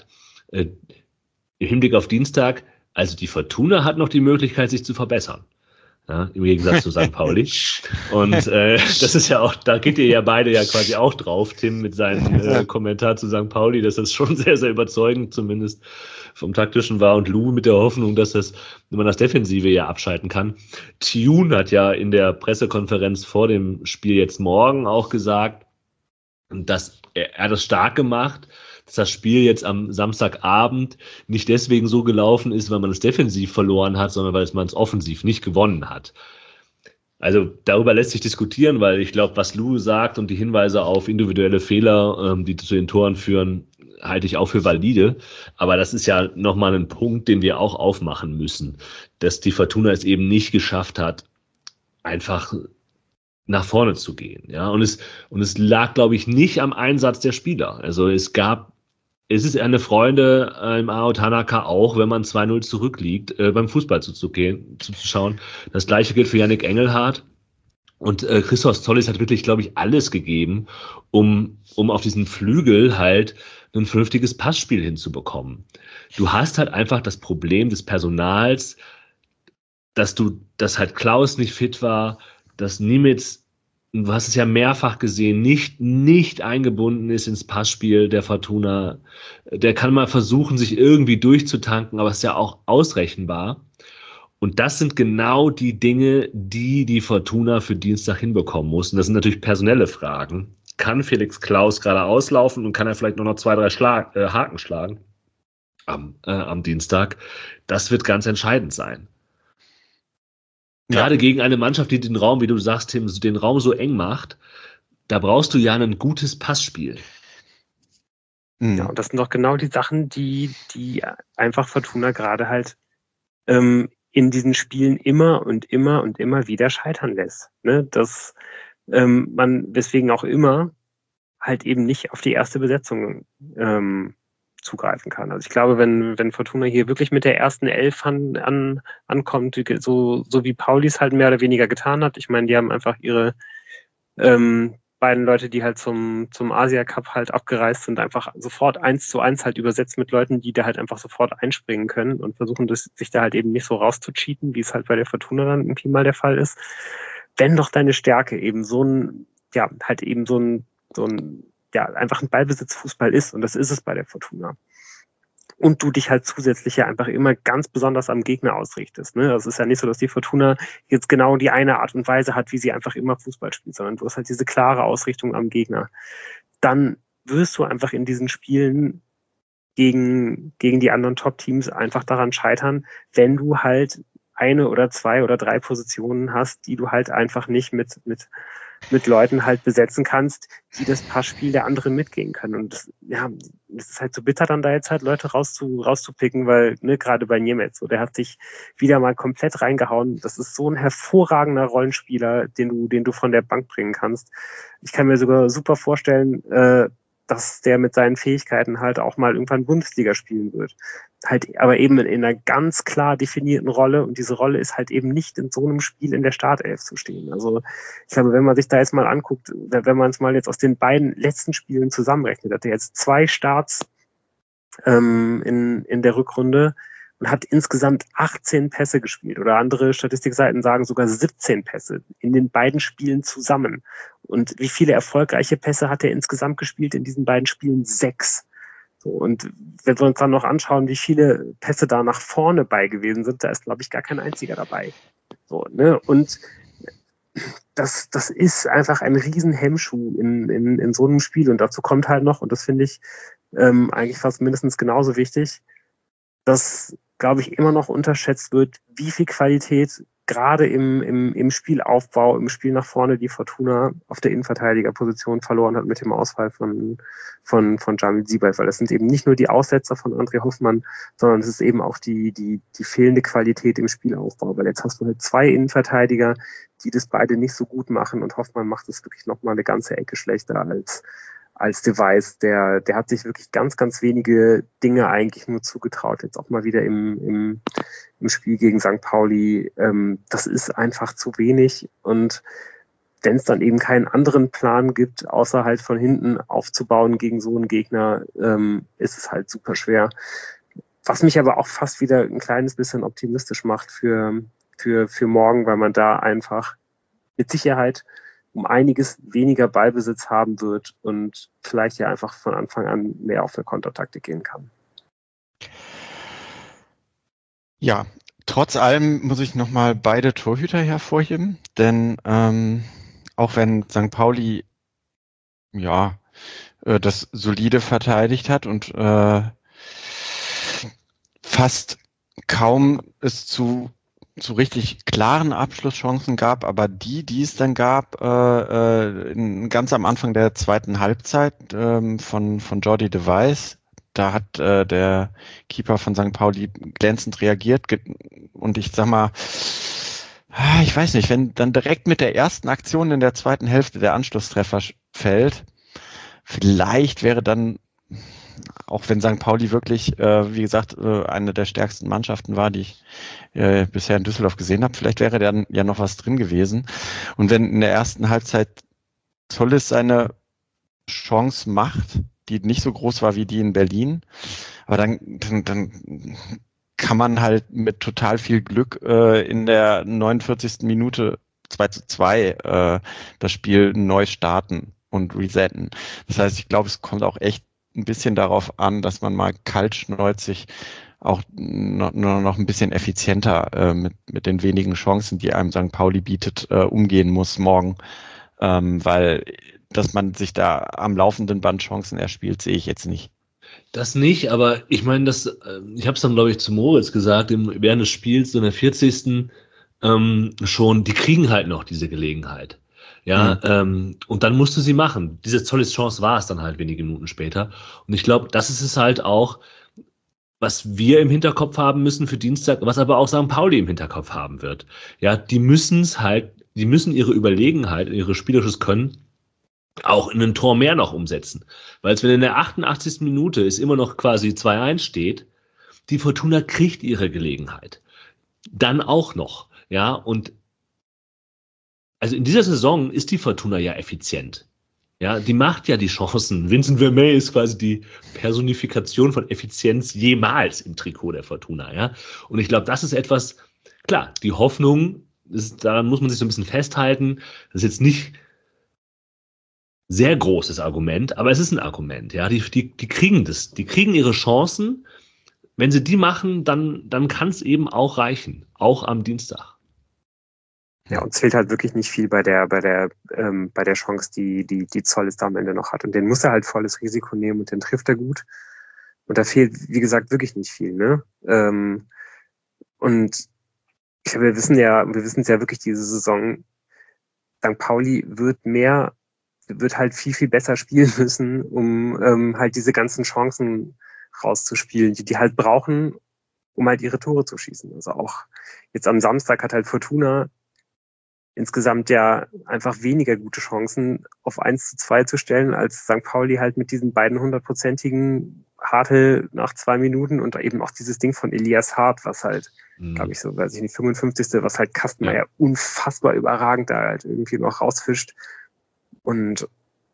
Im Hinblick auf Dienstag, also die Fortuna hat noch die Möglichkeit, sich zu verbessern. Ja, im Gegensatz zu St. Pauli. Und das ist ja auch, da geht ihr ja beide ja quasi auch drauf, Tim mit seinem Kommentar zu St. Pauli, dass das schon sehr, sehr überzeugend zumindest vom Taktischen war, und Lou mit der Hoffnung, dass man das Defensive ja abschalten kann. Tune hat ja in der Pressekonferenz vor dem Spiel jetzt morgen auch gesagt, dass er das stark gemacht, dass das Spiel jetzt am Samstagabend nicht deswegen so gelaufen ist, weil man es defensiv verloren hat, sondern weil man es offensiv nicht gewonnen hat. Also darüber lässt sich diskutieren, weil ich glaube, was Lou sagt und die Hinweise auf individuelle Fehler, die zu den Toren führen, halte ich auch für valide. Aber das ist ja nochmal ein Punkt, den wir auch aufmachen müssen, dass die Fortuna es eben nicht geschafft hat, einfach nach vorne zu gehen. Ja, und es lag, glaube ich, nicht am Einsatz der Spieler. Also es ist eine Freude im Ao Tanaka auch, wenn man 2-0 zurückliegt, beim Fußball zuzuschauen. Das gleiche gilt für Yannick Engelhardt. Und Christos Zollis hat wirklich, glaube ich, alles gegeben, um auf diesen Flügel halt ein vernünftiges Passspiel hinzubekommen. Du hast halt einfach das Problem des Personals, dass halt Klaus nicht fit war, dass Nimitz, du hast es ja mehrfach gesehen, nicht eingebunden ist ins Passspiel der Fortuna. Der kann mal versuchen, sich irgendwie durchzutanken, aber es ist ja auch ausrechenbar. Und das sind genau die Dinge, die Fortuna für Dienstag hinbekommen muss. Und das sind natürlich personelle Fragen. Kann Felix Klaus gerade auslaufen und kann er vielleicht noch 2, 3 Haken schlagen am Dienstag? Das wird ganz entscheidend sein. Gerade gegen eine Mannschaft, die den Raum, wie du sagst, Tim, den Raum so eng macht, da brauchst du ja ein gutes Passspiel. Ja, und das sind doch genau die Sachen, die einfach Fortuna gerade halt in diesen Spielen immer und immer und immer wieder scheitern lässt. Ne? Dass man deswegen auch immer halt eben nicht auf die erste Besetzung zugreifen kann. Also ich glaube, wenn Fortuna hier wirklich mit der ersten Elf ankommt, so wie Pauli es halt mehr oder weniger getan hat. Ich meine, die haben einfach ihre beiden Leute, die halt zum Asia Cup halt abgereist sind, einfach sofort 1:1 halt übersetzt mit Leuten, die da halt einfach sofort einspringen können und versuchen, sich da halt eben nicht so rauszucheaten, wie es halt bei der Fortuna dann irgendwie mal der Fall ist. Wenn doch deine Stärke eben so ein einfach ein Ballbesitzfußball ist, und das ist es bei der Fortuna. Und du dich halt zusätzlich ja einfach immer ganz besonders am Gegner ausrichtest. Ne? Also es ist ja nicht so, dass die Fortuna jetzt genau die eine Art und Weise hat, wie sie einfach immer Fußball spielt, sondern du hast halt diese klare Ausrichtung am Gegner. Dann wirst du einfach in diesen Spielen gegen die anderen Top-Teams einfach daran scheitern, wenn du halt 1 oder 2 oder 3 Positionen hast, die du halt einfach nicht mit Leuten halt besetzen kannst, die das Passspiel der anderen mitgehen können. Und das ist halt so bitter, dann da jetzt halt Leute rauszupicken, weil, ne, gerade bei Niemetz, so, der hat sich wieder mal komplett reingehauen. Das ist so ein hervorragender Rollenspieler, den du von der Bank bringen kannst. Ich kann mir sogar super vorstellen, dass der mit seinen Fähigkeiten halt auch mal irgendwann Bundesliga spielen wird. Halt, aber eben in einer ganz klar definierten Rolle, und diese Rolle ist halt eben nicht in so einem Spiel in der Startelf zu stehen. Also ich glaube, wenn man sich da jetzt mal anguckt, wenn man es mal jetzt aus den beiden letzten Spielen zusammenrechnet, hat er jetzt 2 Starts in der Rückrunde und hat insgesamt 18 Pässe gespielt, oder andere Statistikseiten sagen sogar 17 Pässe in den beiden Spielen zusammen. Und wie viele erfolgreiche Pässe hat er insgesamt gespielt in diesen beiden Spielen? 6. So, und wenn wir uns dann noch anschauen, wie viele Pässe da nach vorne bei gewesen sind, da ist, glaube ich, gar kein einziger dabei. So, ne? Und das ist einfach ein riesen Hemmschuh in so einem Spiel. Und dazu kommt halt noch, und das finde ich eigentlich fast mindestens genauso wichtig, dass, glaube ich, immer noch unterschätzt wird, wie viel Qualität gerade im Spielaufbau, im Spiel nach vorne die Fortuna auf der Innenverteidigerposition verloren hat mit dem Ausfall von Jamil Siebert, weil das sind eben nicht nur die Aussetzer von André Hoffmann, sondern es ist eben auch die fehlende Qualität im Spielaufbau, weil jetzt hast du halt 2 Innenverteidiger, die das beide nicht so gut machen, und Hoffmann macht es wirklich nochmal eine ganze Ecke schlechter als Device. Der hat sich wirklich ganz, ganz wenige Dinge eigentlich nur zugetraut. Jetzt auch mal wieder im Spiel gegen St. Pauli. Das ist einfach zu wenig. Und wenn es dann eben keinen anderen Plan gibt, außer halt von hinten aufzubauen gegen so einen Gegner, ist es halt super schwer. Was mich aber auch fast wieder ein kleines bisschen optimistisch macht für morgen, weil man da einfach mit Sicherheit um einiges weniger Ballbesitz haben wird und vielleicht ja einfach von Anfang an mehr auf eine Kontertaktik gehen kann. Ja, trotz allem muss ich nochmal beide Torhüter hervorheben, denn auch wenn St. Pauli das solide verteidigt hat und fast kaum es zu richtig klaren Abschlusschancen gab, aber die es dann gab, ganz am Anfang der zweiten Halbzeit von Jordi de Wijs, da hat der Keeper von St. Pauli glänzend reagiert und ich sag mal, ich weiß nicht, wenn dann direkt mit der ersten Aktion in der zweiten Hälfte der Anschlusstreffer fällt, vielleicht wäre dann, auch wenn St. Pauli wirklich, wie gesagt, eine der stärksten Mannschaften war, die ich bisher in Düsseldorf gesehen habe, vielleicht wäre dann ja noch was drin gewesen. Und wenn in der ersten Halbzeit Tolles seine Chance macht, die nicht so groß war wie die in Berlin, aber dann kann man halt mit total viel Glück in der 49. Minute 2:2 das Spiel neu starten und resetten. Das heißt, ich glaube, es kommt auch echt ein bisschen darauf an, dass man mal kaltschnäuzig auch nur noch ein bisschen effizienter mit den wenigen Chancen, die einem St. Pauli bietet, umgehen muss morgen. Weil, dass man sich da am laufenden Band Chancen erspielt, sehe ich jetzt nicht. Das nicht, aber ich meine, ich habe es dann, glaube ich, zu Moritz gesagt, während des Spiels, so in der 40. Schon, die kriegen halt noch diese Gelegenheit. Ja, und dann musst du sie machen. Diese tolle Chance war es dann halt wenige Minuten später. Und ich glaube, das ist es halt auch, was wir im Hinterkopf haben müssen für Dienstag, was aber auch St. Pauli im Hinterkopf haben wird. Ja, die müssen ihre Überlegenheit, ihre spielerisches Können auch in ein Tor mehr noch umsetzen. Weil es, wenn in der 88. Minute es immer noch quasi 2:1 steht, die Fortuna kriegt ihre Gelegenheit. Dann auch noch. Ja, und also in dieser Saison ist die Fortuna ja effizient. Ja, die macht ja die Chancen. Vincent Vermey ist quasi die Personifikation von Effizienz jemals im Trikot der Fortuna. Ja, und ich glaube, das ist etwas, klar, die Hoffnung, daran muss man sich so ein bisschen festhalten. Das ist jetzt nicht sehr großes Argument, aber es ist ein Argument. Ja, die kriegen das, die kriegen ihre Chancen. Wenn sie die machen, dann kann es eben auch reichen, auch am Dienstag. Ja, uns fehlt halt wirklich nicht viel bei der Chance, die Zoll da am Ende noch hat. Und den muss er halt volles Risiko nehmen und den trifft er gut. Und da fehlt, wie gesagt, wirklich nicht viel, ne? Und wir wissen es ja wirklich diese Saison, St. Pauli wird halt viel, viel besser spielen müssen, um halt diese ganzen Chancen rauszuspielen, die halt brauchen, um halt ihre Tore zu schießen. Also auch jetzt am Samstag hat halt Fortuna insgesamt ja einfach weniger gute Chancen auf 1:2 zu stellen, als St. Pauli halt mit diesen beiden 100%igen Hartl nach 2 Minuten und eben auch dieses Ding von Elias Hart, was halt, glaube ich, so, weiß ich nicht, 55. was halt Kastenmeier unfassbar überragend da halt irgendwie noch rausfischt. Und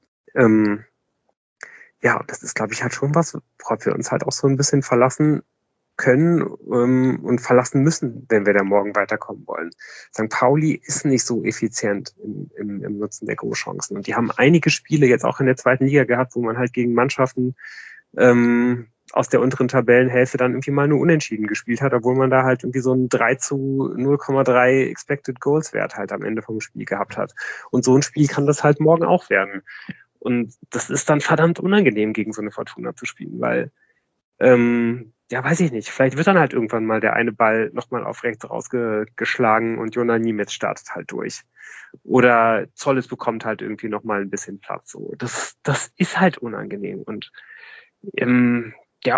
das ist, glaube ich, halt schon was, worauf wir uns halt auch so ein bisschen verlassen können und verlassen müssen, wenn wir da morgen weiterkommen wollen. St. Pauli ist nicht so effizient im Nutzen der Großchancen. Und die haben einige Spiele jetzt auch in der zweiten Liga gehabt, wo man halt gegen Mannschaften aus der unteren Tabellenhälfte dann irgendwie mal nur unentschieden gespielt hat, obwohl man da halt irgendwie so einen 3:0,3 Expected Goals Wert halt am Ende vom Spiel gehabt hat. Und so ein Spiel kann das halt morgen auch werden. Und das ist dann verdammt unangenehm, gegen so eine Fortuna zu spielen, weil weiß ich nicht. Vielleicht wird dann halt irgendwann mal der eine Ball nochmal auf rechts rausgeschlagen und Jona Niemetz startet halt durch. Oder Zolles bekommt halt irgendwie nochmal ein bisschen Platz. So, das ist halt unangenehm. Und und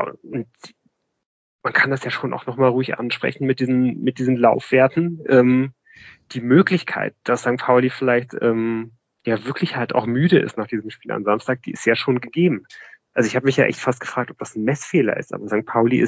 man kann das ja schon auch nochmal ruhig ansprechen mit diesen Laufwerten. Die Möglichkeit, dass St. Pauli vielleicht wirklich halt auch müde ist nach diesem Spiel am Samstag, die ist ja schon gegeben. Also ich habe mich ja echt fast gefragt, ob das ein Messfehler ist, aber St. Pauli ist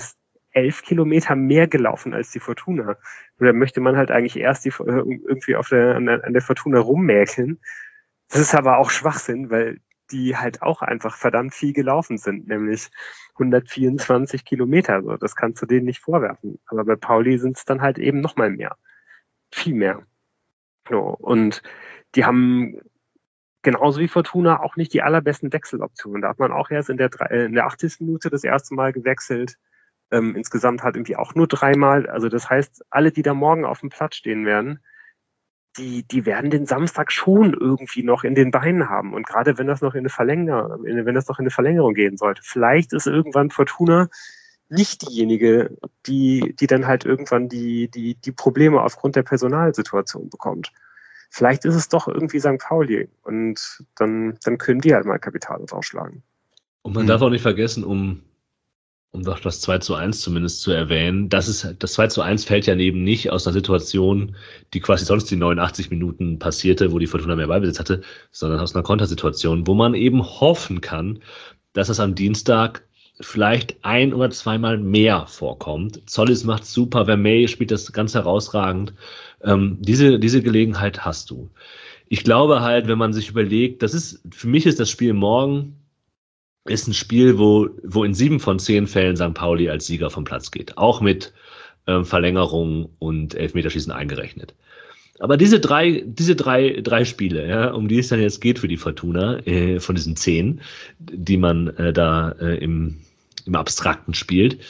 11 Kilometer mehr gelaufen als die Fortuna. Oder möchte man halt eigentlich erst irgendwie an der Fortuna rummäkeln? Das ist aber auch Schwachsinn, weil die halt auch einfach verdammt viel gelaufen sind, nämlich 124 Kilometer. So, das kannst du denen nicht vorwerfen. Aber bei Pauli sind es dann halt eben noch mal mehr. Viel mehr. So, und die haben genauso wie Fortuna auch nicht die allerbesten Wechseloptionen. Da hat man auch erst in der 80. Minute das erste Mal gewechselt. Insgesamt halt irgendwie auch nur 3-mal. Also das heißt, alle, die da morgen auf dem Platz stehen werden, die werden den Samstag schon irgendwie noch in den Beinen haben. Und gerade wenn das noch in eine Verlängerung gehen sollte, vielleicht ist irgendwann Fortuna nicht diejenige, die dann halt irgendwann die Probleme aufgrund der Personalsituation bekommt. Vielleicht ist es doch irgendwie St. Pauli und dann können die halt mal Kapital draufschlagen. Und man darf auch nicht vergessen, um doch das 2:1 zumindest zu erwähnen, das 2:1 fällt ja neben nicht aus einer Situation, die quasi sonst die 89 Minuten passierte, wo die Fortuna mehr Ballbesitz hatte, sondern aus einer Kontersituation, wo man eben hoffen kann, dass es am Dienstag vielleicht 1- oder 2-mal mehr vorkommt. Zollis macht super, Vermey spielt das ganz herausragend. Diese Gelegenheit hast du. Ich glaube halt, wenn man sich überlegt, für mich ist das Spiel morgen ist ein Spiel, wo in 7 von 10 Fällen St. Pauli als Sieger vom Platz geht. Auch mit Verlängerung und Elfmeterschießen eingerechnet. Aber diese drei Spiele, ja, um die es dann jetzt geht für die Fortuna, von diesen 10, die man da im Abstrakten spielt,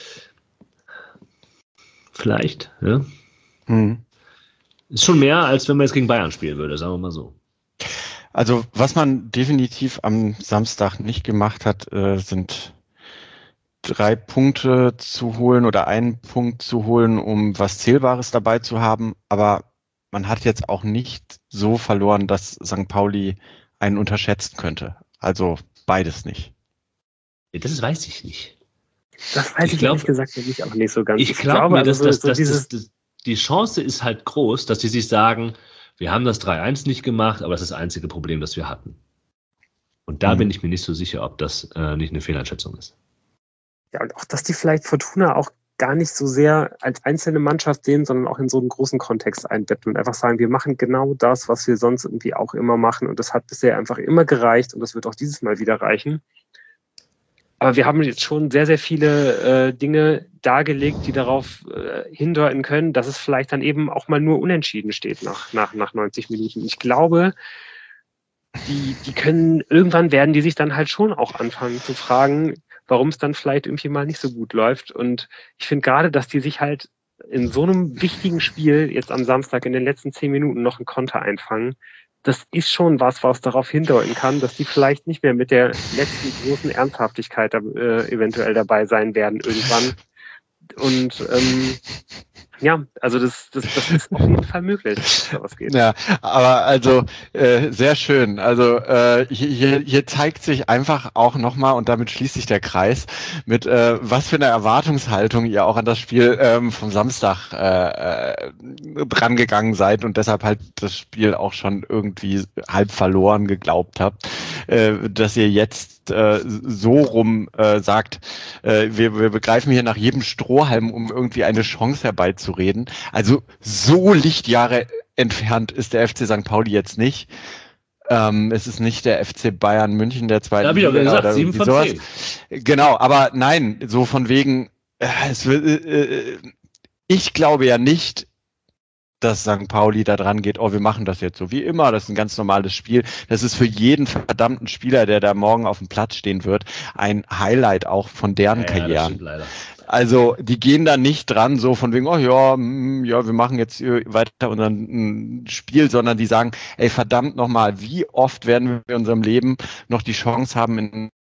vielleicht, ja. Ist schon mehr, als wenn man jetzt gegen Bayern spielen würde, sagen wir mal so. Also was man definitiv am Samstag nicht gemacht hat, sind 3 Punkte zu holen oder 1 Punkt zu holen, um was Zählbares dabei zu haben. Aber man hat jetzt auch nicht so verloren, dass St. Pauli einen unterschätzen könnte. Also beides nicht. Das weiß ich nicht. Das weiß ich ehrlich gesagt nämlich auch nicht so ganz. Ich glaube, die Chance ist halt groß, dass die sich sagen, wir haben das 3:1 nicht gemacht, aber das ist das einzige Problem, das wir hatten. Und da bin ich mir nicht so sicher, ob das nicht eine Fehleinschätzung ist. Ja, und auch, dass die vielleicht Fortuna auch gar nicht so sehr als einzelne Mannschaft sehen, sondern auch in so einen großen Kontext einbetten und einfach sagen, wir machen genau das, was wir sonst irgendwie auch immer machen. Und das hat bisher einfach immer gereicht und das wird auch dieses Mal wieder reichen. Aber wir haben jetzt schon sehr, sehr viele Dinge dargelegt, die darauf hindeuten können, dass es vielleicht dann eben auch mal nur unentschieden steht nach 90 Minuten. Ich glaube, irgendwann werden die sich dann halt schon auch anfangen zu fragen, warum es dann vielleicht irgendwie mal nicht so gut läuft. Und ich finde gerade, dass die sich halt in so einem wichtigen Spiel jetzt am Samstag in den letzten 10 Minuten noch einen Konter einfangen, das ist schon was darauf hindeuten kann, dass die vielleicht nicht mehr mit der letzten großen Ernsthaftigkeit eventuell dabei sein werden irgendwann. Und ja, also das ist auf jeden Fall möglich, dass da was geht. Ja, aber also sehr schön. Also hier zeigt sich einfach auch nochmal, und damit schließt sich der Kreis, mit was für eine Erwartungshaltung ihr auch an das Spiel vom Samstag dran gegangen seid und deshalb halt das Spiel auch schon irgendwie halb verloren geglaubt habt, dass ihr jetzt so rum sagt, wir begreifen hier nach jedem Strohhalm, um irgendwie eine Chance herbeizureden. Also so Lichtjahre entfernt ist der FC St. Pauli jetzt nicht. Es ist nicht der FC Bayern München der zweiten Liga. Da habe ich doch gesagt, 7 von 10. Genau, aber nein, so von wegen, ich glaube ja nicht, dass St. Pauli da dran geht, wir machen das jetzt so wie immer, das ist ein ganz normales Spiel. Das ist für jeden verdammten Spieler, der da morgen auf dem Platz stehen wird, ein Highlight auch von deren Karrieren. Das stimmt leider. Also die gehen da nicht dran, so von wegen, wir machen jetzt weiter unser Spiel, sondern die sagen, ey, verdammt nochmal, wie oft werden wir in unserem Leben noch die Chance haben, in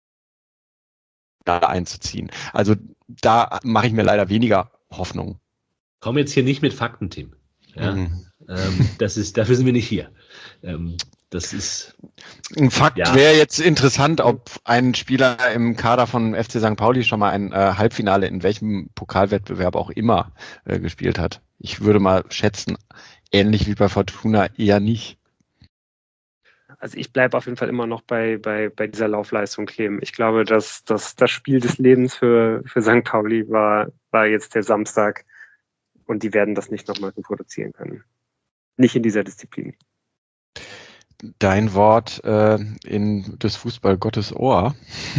da einzuziehen. Also da mache ich mir leider weniger Hoffnung. Komm jetzt hier nicht mit Fakten, Tim. Ja, dafür sind wir nicht hier. Das ist ein Fakt. Wäre jetzt interessant, ob ein Spieler im Kader von FC St. Pauli schon mal ein Halbfinale in welchem Pokalwettbewerb auch immer gespielt hat. Ich würde mal schätzen, ähnlich wie bei Fortuna eher nicht. Also ich bleibe auf jeden Fall immer noch bei dieser Laufleistung kleben. Ich glaube, dass das Spiel des Lebens für St. Pauli war war jetzt der Samstag und die werden das nicht nochmal reproduzieren können. Nicht in dieser Disziplin. Dein Wort in des Fußballgottes Ohr.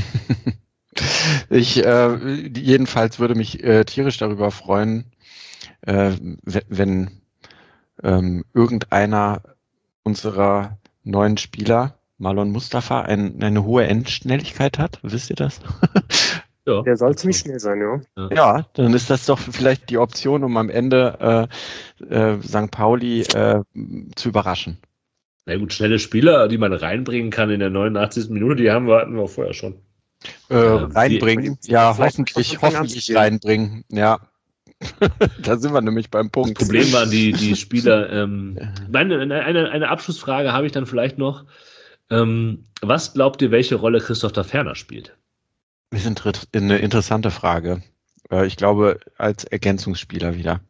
Jedenfalls würde mich tierisch darüber freuen, wenn irgendeiner unserer neuen Spieler, Marlon Mustafa, eine hohe Endschnelligkeit hat. Wisst ihr das? Ja, Der soll ziemlich schnell sein, ja. Ja, dann ist das doch vielleicht die Option, um am Ende St. Pauli zu überraschen. Na gut, schnelle Spieler, die man reinbringen kann in der 89. Minute, die hatten wir auch vorher schon. Reinbringen, ja, hoffentlich von Anfang an reinbringen, ja. Da sind wir nämlich beim Punkt. Das Problem waren die Spieler. Eine Abschlussfrage habe ich dann vielleicht noch. Was glaubt ihr, welche Rolle Christoph da Ferner spielt? Das ist eine interessante Frage. Ich glaube, als Ergänzungsspieler wieder.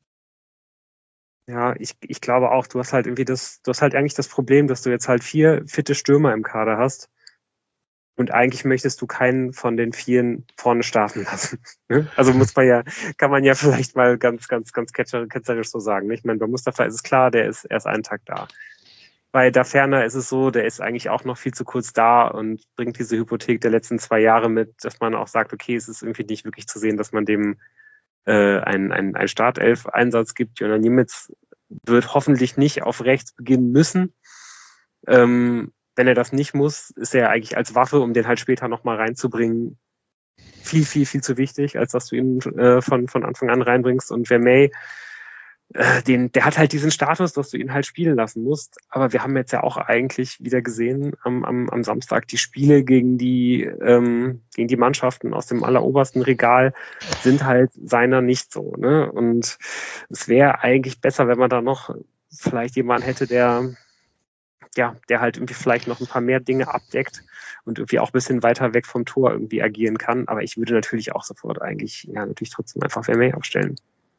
Ja, ich glaube auch, du hast halt eigentlich das Problem, dass du jetzt halt 4 fitte Stürmer im Kader hast. Und eigentlich möchtest du keinen von den 4 vorne starten lassen. Also kann man ja vielleicht mal ganz ketzerisch so sagen. Ich meine, bei Mustafa ist es klar, der ist erst einen Tag da. Bei Da Ferner ist es so, der ist eigentlich auch noch viel zu kurz da und bringt diese Hypothek der letzten 2 Jahre mit, dass man auch sagt, okay, es ist irgendwie nicht wirklich zu sehen, dass man dem einen Startelf-Einsatz gibt. Jonas Niemetz wird hoffentlich nicht auf rechts beginnen müssen. Wenn er das nicht muss, ist er eigentlich als Waffe, um den halt später nochmal reinzubringen, viel zu wichtig, als dass du ihn von Anfang an reinbringst. Und Vermey, der hat halt diesen Status, dass du ihn halt spielen lassen musst. Aber wir haben jetzt ja auch eigentlich wieder gesehen am Samstag die Spiele gegen die Mannschaften aus dem allerobersten Regal sind halt seiner nicht so. Ne? Und es wäre eigentlich besser, wenn man da noch vielleicht jemanden hätte, der halt irgendwie vielleicht noch ein paar mehr Dinge abdeckt und irgendwie auch ein bisschen weiter weg vom Tor irgendwie agieren kann. Aber ich würde natürlich auch sofort natürlich trotzdem einfach Vermey aufstellen.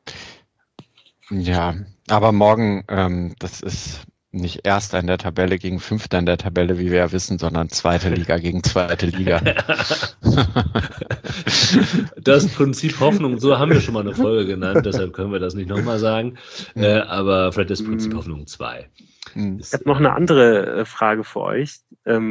Ja, aber morgen, das ist nicht Erster in der Tabelle gegen Fünfter in der Tabelle, wie wir ja wissen, sondern zweite Liga gegen zweite Liga. Das Prinzip Hoffnung, so haben wir schon mal eine Folge genannt, deshalb können wir das nicht nochmal sagen. Aber vielleicht das Prinzip Hoffnung 2. Ich habe noch eine andere Frage für euch. Das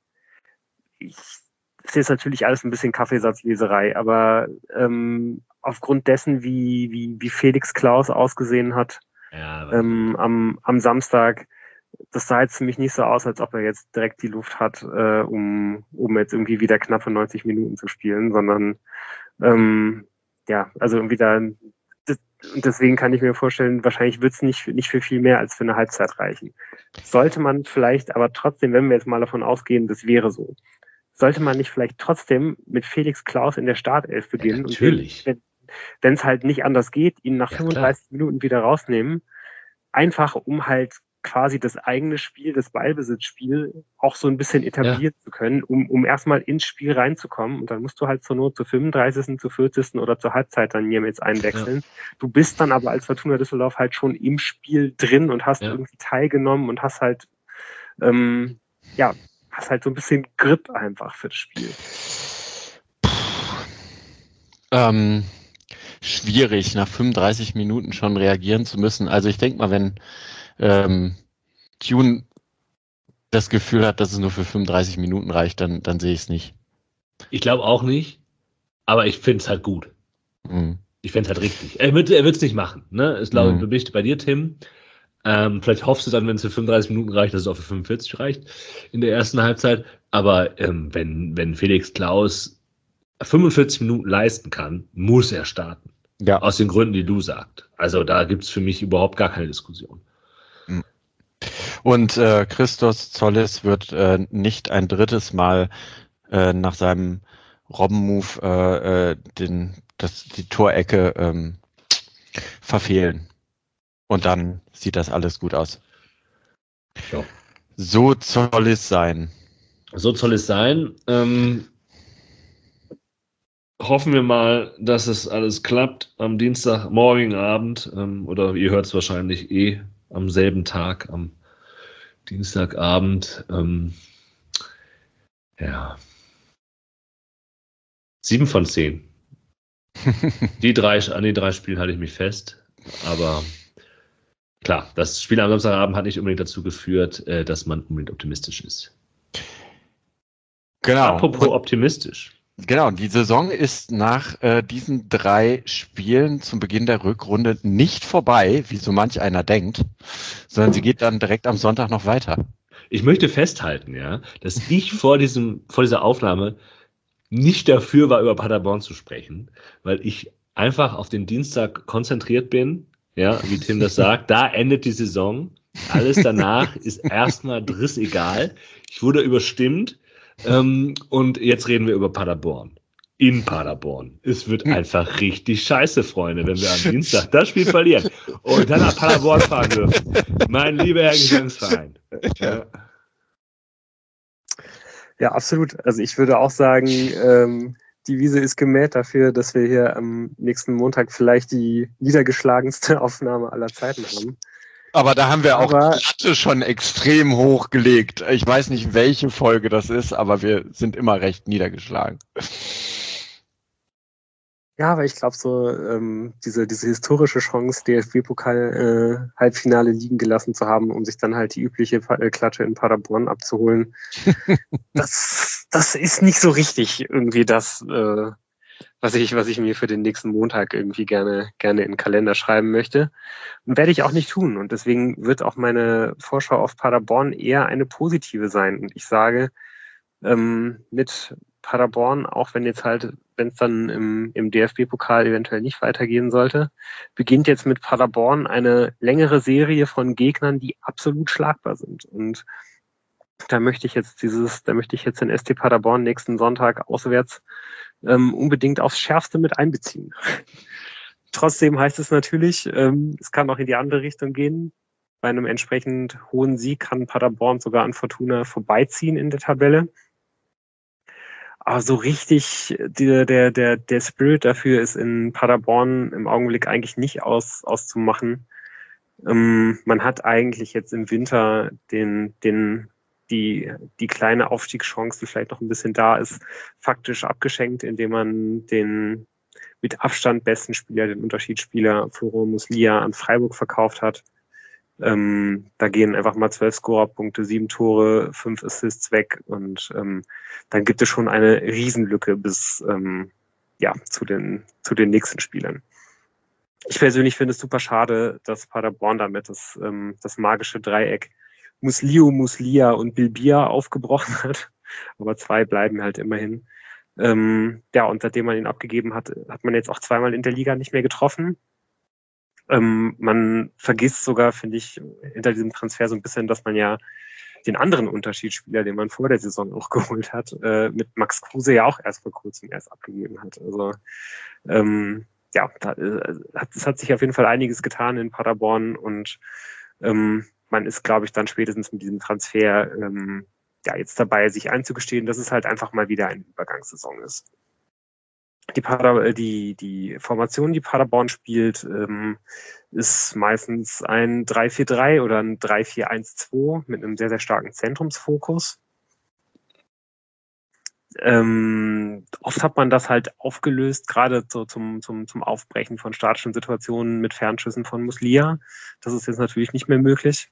ist jetzt natürlich alles ein bisschen Kaffeesatzleserei, aber aufgrund dessen, wie Felix Klaus ausgesehen hat am Samstag, das sah jetzt für mich nicht so aus, als ob er jetzt direkt die Luft hat, um jetzt irgendwie wieder knappe 90 Minuten zu spielen, sondern also irgendwie da. Und deswegen kann ich mir vorstellen, wahrscheinlich wird es nicht für viel mehr als für eine Halbzeit reichen. Sollte man vielleicht aber trotzdem, wenn wir jetzt mal davon ausgehen, das wäre so, sollte man nicht vielleicht trotzdem mit Felix Klaus in der Startelf beginnen? Ja, natürlich. Und wenn es halt nicht anders geht, ihn nach 35 Minuten wieder rausnehmen, einfach um halt quasi das eigene Spiel, das Ballbesitzspiel auch so ein bisschen etablieren zu können, um erstmal ins Spiel reinzukommen. Und dann musst du halt zur Not zur 35., zur 40. oder zur Halbzeit dann jetzt einwechseln. Ja. Du bist dann aber als Fortuna Düsseldorf halt schon im Spiel drin und hast irgendwie teilgenommen und hast halt hast halt so ein bisschen Grip einfach für das Spiel. Schwierig, nach 35 Minuten schon reagieren zu müssen. Also ich denke mal, wenn Tune das Gefühl hat, dass es nur für 35 Minuten reicht, dann sehe ich es nicht. Ich glaube auch nicht, aber ich finde es halt gut. Ich fände es halt richtig. Er wird es nicht machen. Ne? Ich glaube, du bist bei dir, Tim. Vielleicht hoffst du dann, wenn es für 35 Minuten reicht, dass es auch für 45 reicht in der ersten Halbzeit. Aber wenn Felix Klaus 45 Minuten leisten kann, muss er starten. Ja. Aus den Gründen, die du sagst. Also da gibt es für mich überhaupt gar keine Diskussion. Und Christos Zollis wird nicht ein drittes Mal nach seinem Robben-Move die Torecke verfehlen. Und dann sieht das alles gut aus. Ja. So soll es sein. So soll es sein. Hoffen wir mal, dass es alles klappt am Dienstagmorgen Abend. Oder ihr hört es wahrscheinlich am selben Tag, am Dienstagabend. 7 von 10. An die 3 Spielen halte ich mich fest. Aber klar, das Spiel am Samstagabend hat nicht unbedingt dazu geführt, dass man unbedingt optimistisch ist. Genau. Apropos optimistisch. Genau, die Saison ist nach diesen 3 Spielen zum Beginn der Rückrunde nicht vorbei, wie so manch einer denkt, sondern sie geht dann direkt am Sonntag noch weiter. Ich möchte festhalten, ja, dass ich vor dieser Aufnahme nicht dafür war, über Paderborn zu sprechen, weil ich einfach auf den Dienstag konzentriert bin, ja, wie Tim das sagt, da endet die Saison, alles danach ist erstmal drissegal. Ich wurde überstimmt und jetzt reden wir über Paderborn. In Paderborn. Es wird einfach richtig scheiße, Freunde, wenn wir am Dienstag das Spiel verlieren und dann nach Paderborn fahren dürfen. Mein lieber Herr Gesangsverein. Ja, absolut. Also ich würde auch sagen, die Wiese ist gemäht dafür, dass wir hier am nächsten Montag vielleicht die niedergeschlagenste Aufnahme aller Zeiten haben. Aber da haben wir auch die Latte schon extrem hochgelegt. Ich weiß nicht, welche Folge das ist, aber wir sind immer recht niedergeschlagen. Ja, aber ich glaube so, diese historische Chance, DFB-Pokal Halbfinale liegen gelassen zu haben, um sich dann halt die übliche Klatsche in Paderborn abzuholen, das ist nicht so richtig irgendwie das, was ich mir für den nächsten Montag irgendwie gerne in den Kalender schreiben möchte. Und werde ich auch nicht tun. Und deswegen wird auch meine Vorschau auf Paderborn eher eine positive sein. Und ich sage, mit Paderborn, auch wenn es dann im DFB-Pokal eventuell nicht weitergehen sollte, beginnt jetzt mit Paderborn eine längere Serie von Gegnern, die absolut schlagbar sind. Und da möchte ich jetzt den SC Paderborn nächsten Sonntag auswärts unbedingt aufs Schärfste mit einbeziehen. Trotzdem heißt es natürlich, es kann auch in die andere Richtung gehen. Bei einem entsprechend hohen Sieg kann Paderborn sogar an Fortuna vorbeiziehen in der Tabelle. Aber so richtig der Spirit dafür ist in Paderborn im Augenblick eigentlich nicht auszumachen. Man hat eigentlich jetzt im Winter die kleine Aufstiegschance, die vielleicht noch ein bisschen da ist, faktisch abgeschenkt, indem man den mit Abstand besten Spieler, den Unterschiedsspieler Florian Muslia an Freiburg verkauft hat. Da gehen einfach mal 12 Scorerpunkte, 7 Tore, 5 Assists weg und dann gibt es schon eine Riesenlücke bis zu den nächsten Spielern. Ich persönlich finde es super schade, dass Paderborn damit das magische Dreieck Muslio, Muslia und Bilbia aufgebrochen hat. Aber 2 bleiben halt immerhin. Und seitdem man ihn abgegeben hat, hat man jetzt auch 2-mal in der Liga nicht mehr getroffen. Man vergisst sogar, finde ich, hinter diesem Transfer so ein bisschen, dass man ja den anderen Unterschiedsspieler, den man vor der Saison auch geholt hat, mit Max Kruse ja auch erst vor kurzem abgegeben hat. Also es hat sich auf jeden Fall einiges getan in Paderborn und man ist, glaube ich, dann spätestens mit diesem Transfer jetzt dabei, sich einzugestehen, dass es halt einfach mal wieder eine Übergangssaison ist. Die Formation, die Paderborn spielt, ist meistens ein 3-4-3 oder ein 3-4-1-2 mit einem sehr, sehr starken Zentrumsfokus. Oft hat man das halt aufgelöst, gerade so zum Aufbrechen von statischen Situationen mit Fernschüssen von Muslia. Das ist jetzt natürlich nicht mehr möglich.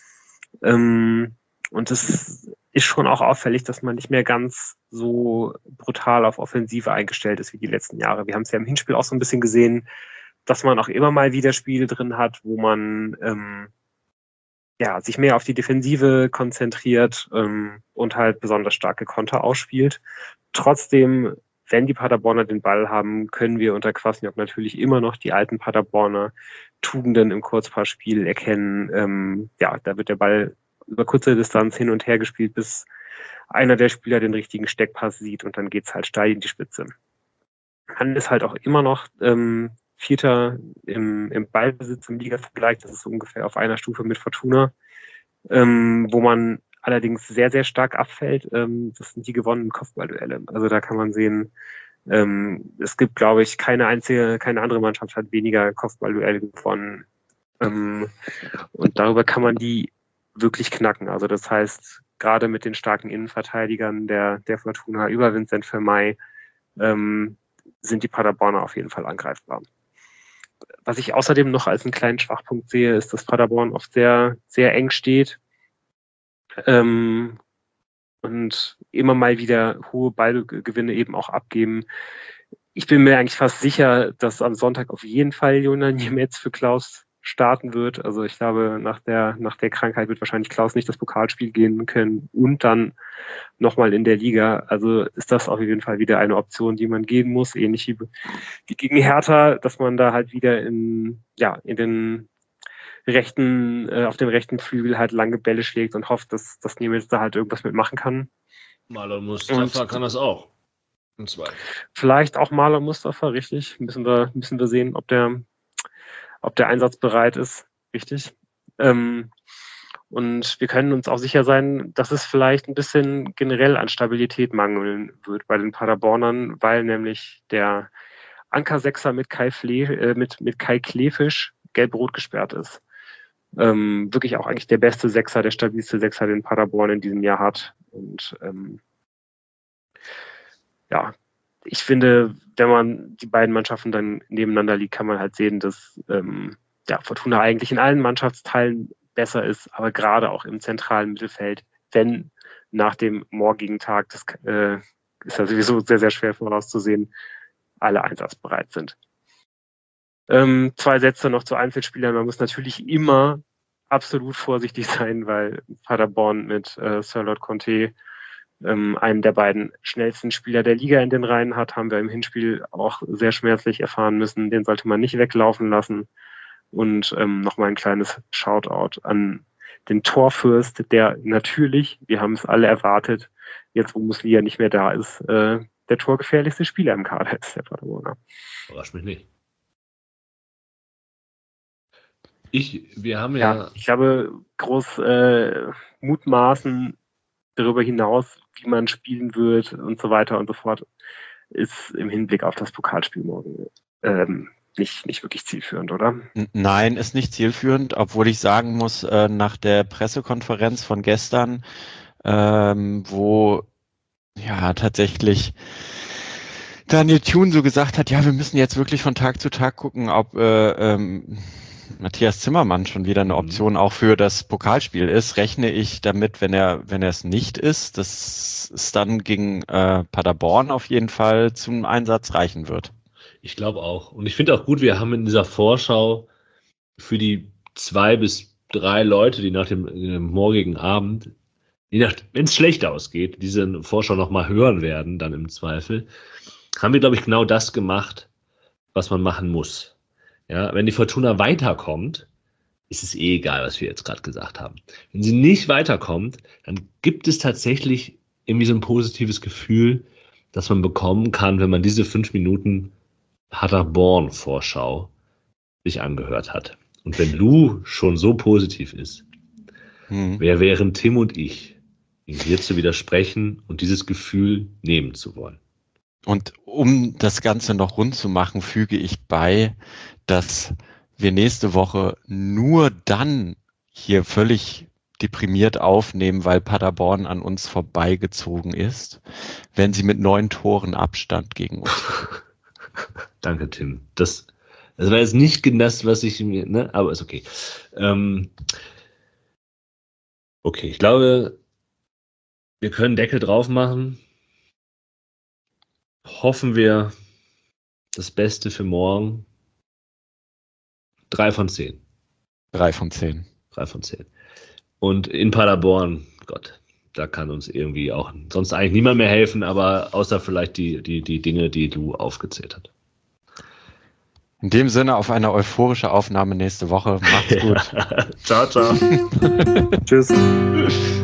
Und es ist schon auch auffällig, dass man nicht mehr ganz so brutal auf Offensive eingestellt ist wie die letzten Jahre. Wir haben es ja im Hinspiel auch so ein bisschen gesehen, dass man auch immer mal wieder Spiele drin hat, wo man sich mehr auf die Defensive konzentriert und halt besonders starke Konter ausspielt. Trotzdem, wenn die Paderborner den Ball haben, können wir unter Kwasniok natürlich immer noch die alten Paderborner Tugenden im Kurzpassspiel erkennen. Da wird der Ball über kurze Distanz hin und her gespielt, bis einer der Spieler den richtigen Steckpass sieht und dann geht's halt steil in die Spitze. Man ist halt auch immer noch Vierter im Ballbesitz im Ligavergleich, das ist so ungefähr auf einer Stufe mit Fortuna, wo man allerdings sehr, sehr stark abfällt. Das sind die gewonnenen Kopfballduelle. Also da kann man sehen, es gibt, glaube ich, keine andere Mannschaft hat weniger Kopfballduelle gewonnen. Und darüber kann man die wirklich knacken. Also das heißt, gerade mit den starken Innenverteidigern der Fortuna über Vincent Vermey sind die Paderborner auf jeden Fall angreifbar. Was ich außerdem noch als einen kleinen Schwachpunkt sehe, ist, dass Paderborn oft sehr, sehr eng steht und immer mal wieder hohe Ballgewinne eben auch abgeben. Ich bin mir eigentlich fast sicher, dass am Sonntag auf jeden Fall Jonas Niemetz für Klaus starten wird. Also ich glaube, nach der Krankheit wird wahrscheinlich Klaus nicht das Pokalspiel gehen können und dann nochmal in der Liga. Also ist das auf jeden Fall wieder eine Option, die man gehen muss, ähnlich wie gegen Hertha, dass man da halt wieder auf dem rechten Flügel halt lange Bälle schlägt und hofft, dass Niemetz da halt irgendwas mitmachen kann. Marlon Mustafa kann das auch. Und zwei. Vielleicht auch Marlon Mustafa, richtig. Müssen wir sehen, ob der einsatzbereit ist, richtig. Und wir können uns auch sicher sein, dass es vielleicht ein bisschen generell an Stabilität mangeln wird bei den Paderbornern, weil nämlich der Anker-Sechser mit Kai Klefisch gelb-rot gesperrt ist. Wirklich auch eigentlich der beste Sechser, der stabilste Sechser, den Paderborn in diesem Jahr hat. Und ich finde, wenn man die beiden Mannschaften dann nebeneinander liegt, kann man halt sehen, dass Fortuna eigentlich in allen Mannschaftsteilen besser ist, aber gerade auch im zentralen Mittelfeld, wenn nach dem morgigen Tag, das ist ja sowieso sehr, sehr schwer vorauszusehen, alle einsatzbereit sind. 2 Sätze noch zu Einzelspielern. Man muss natürlich immer absolut vorsichtig sein, weil Paderborn mit Sir Conte einen der beiden schnellsten Spieler der Liga in den Reihen hat, haben wir im Hinspiel auch sehr schmerzlich erfahren müssen. Den sollte man nicht weglaufen lassen. Und nochmal ein kleines Shoutout an den Torfürst, der natürlich, wir haben es alle erwartet, jetzt wo Muslia nicht mehr da ist, der torgefährlichste Spieler im Kader ist, der Paderborner. Überrascht mich nicht. Ich habe groß mutmaßen darüber hinaus, wie man spielen wird und so weiter und so fort, ist im Hinblick auf das Pokalspiel morgen nicht wirklich zielführend, oder? Nein, ist nicht zielführend, obwohl ich sagen muss, nach der Pressekonferenz von gestern, wo tatsächlich Daniel Thun so gesagt hat, wir müssen jetzt wirklich von Tag zu Tag gucken, ob Matthias Zimmermann schon wieder eine Option auch für das Pokalspiel ist, rechne ich damit, wenn er es nicht ist, dass es dann gegen Paderborn auf jeden Fall zum Einsatz reichen wird. Ich glaube auch. Und ich finde auch gut, wir haben in dieser Vorschau für die 2 bis 3 Leute, die nach dem morgigen Abend, wenn es schlecht ausgeht, diese Vorschau nochmal hören werden, dann im Zweifel, haben wir, glaube ich, genau das gemacht, was man machen muss. Ja, wenn die Fortuna weiterkommt, ist es egal, was wir jetzt gerade gesagt haben. Wenn sie nicht weiterkommt, dann gibt es tatsächlich irgendwie so ein positives Gefühl, das man bekommen kann, wenn man diese 5 Minuten Paderborn-Vorschau sich angehört hat. Und wenn Lou schon so positiv ist, wer wären Tim und ich, ihm hier zu widersprechen und dieses Gefühl nehmen zu wollen? Und um das Ganze noch rund zu machen, füge ich bei, dass wir nächste Woche nur dann hier völlig deprimiert aufnehmen, weil Paderborn an uns vorbeigezogen ist, wenn sie mit 9 Toren Abstand gegen uns. Danke, Tim. Das war jetzt nicht das, was ich mir, aber ist okay. Okay, ich glaube, wir können Deckel drauf machen. Hoffen wir das Beste für morgen. 3 von 10. 3 von 10. 3 von 10. Und in Paderborn, Gott, da kann uns irgendwie auch sonst eigentlich niemand mehr helfen, aber außer vielleicht die Dinge, die Lou aufgezählt hat. In dem Sinne auf eine euphorische Aufnahme nächste Woche. Macht's gut. Ciao, ciao. Tschüss.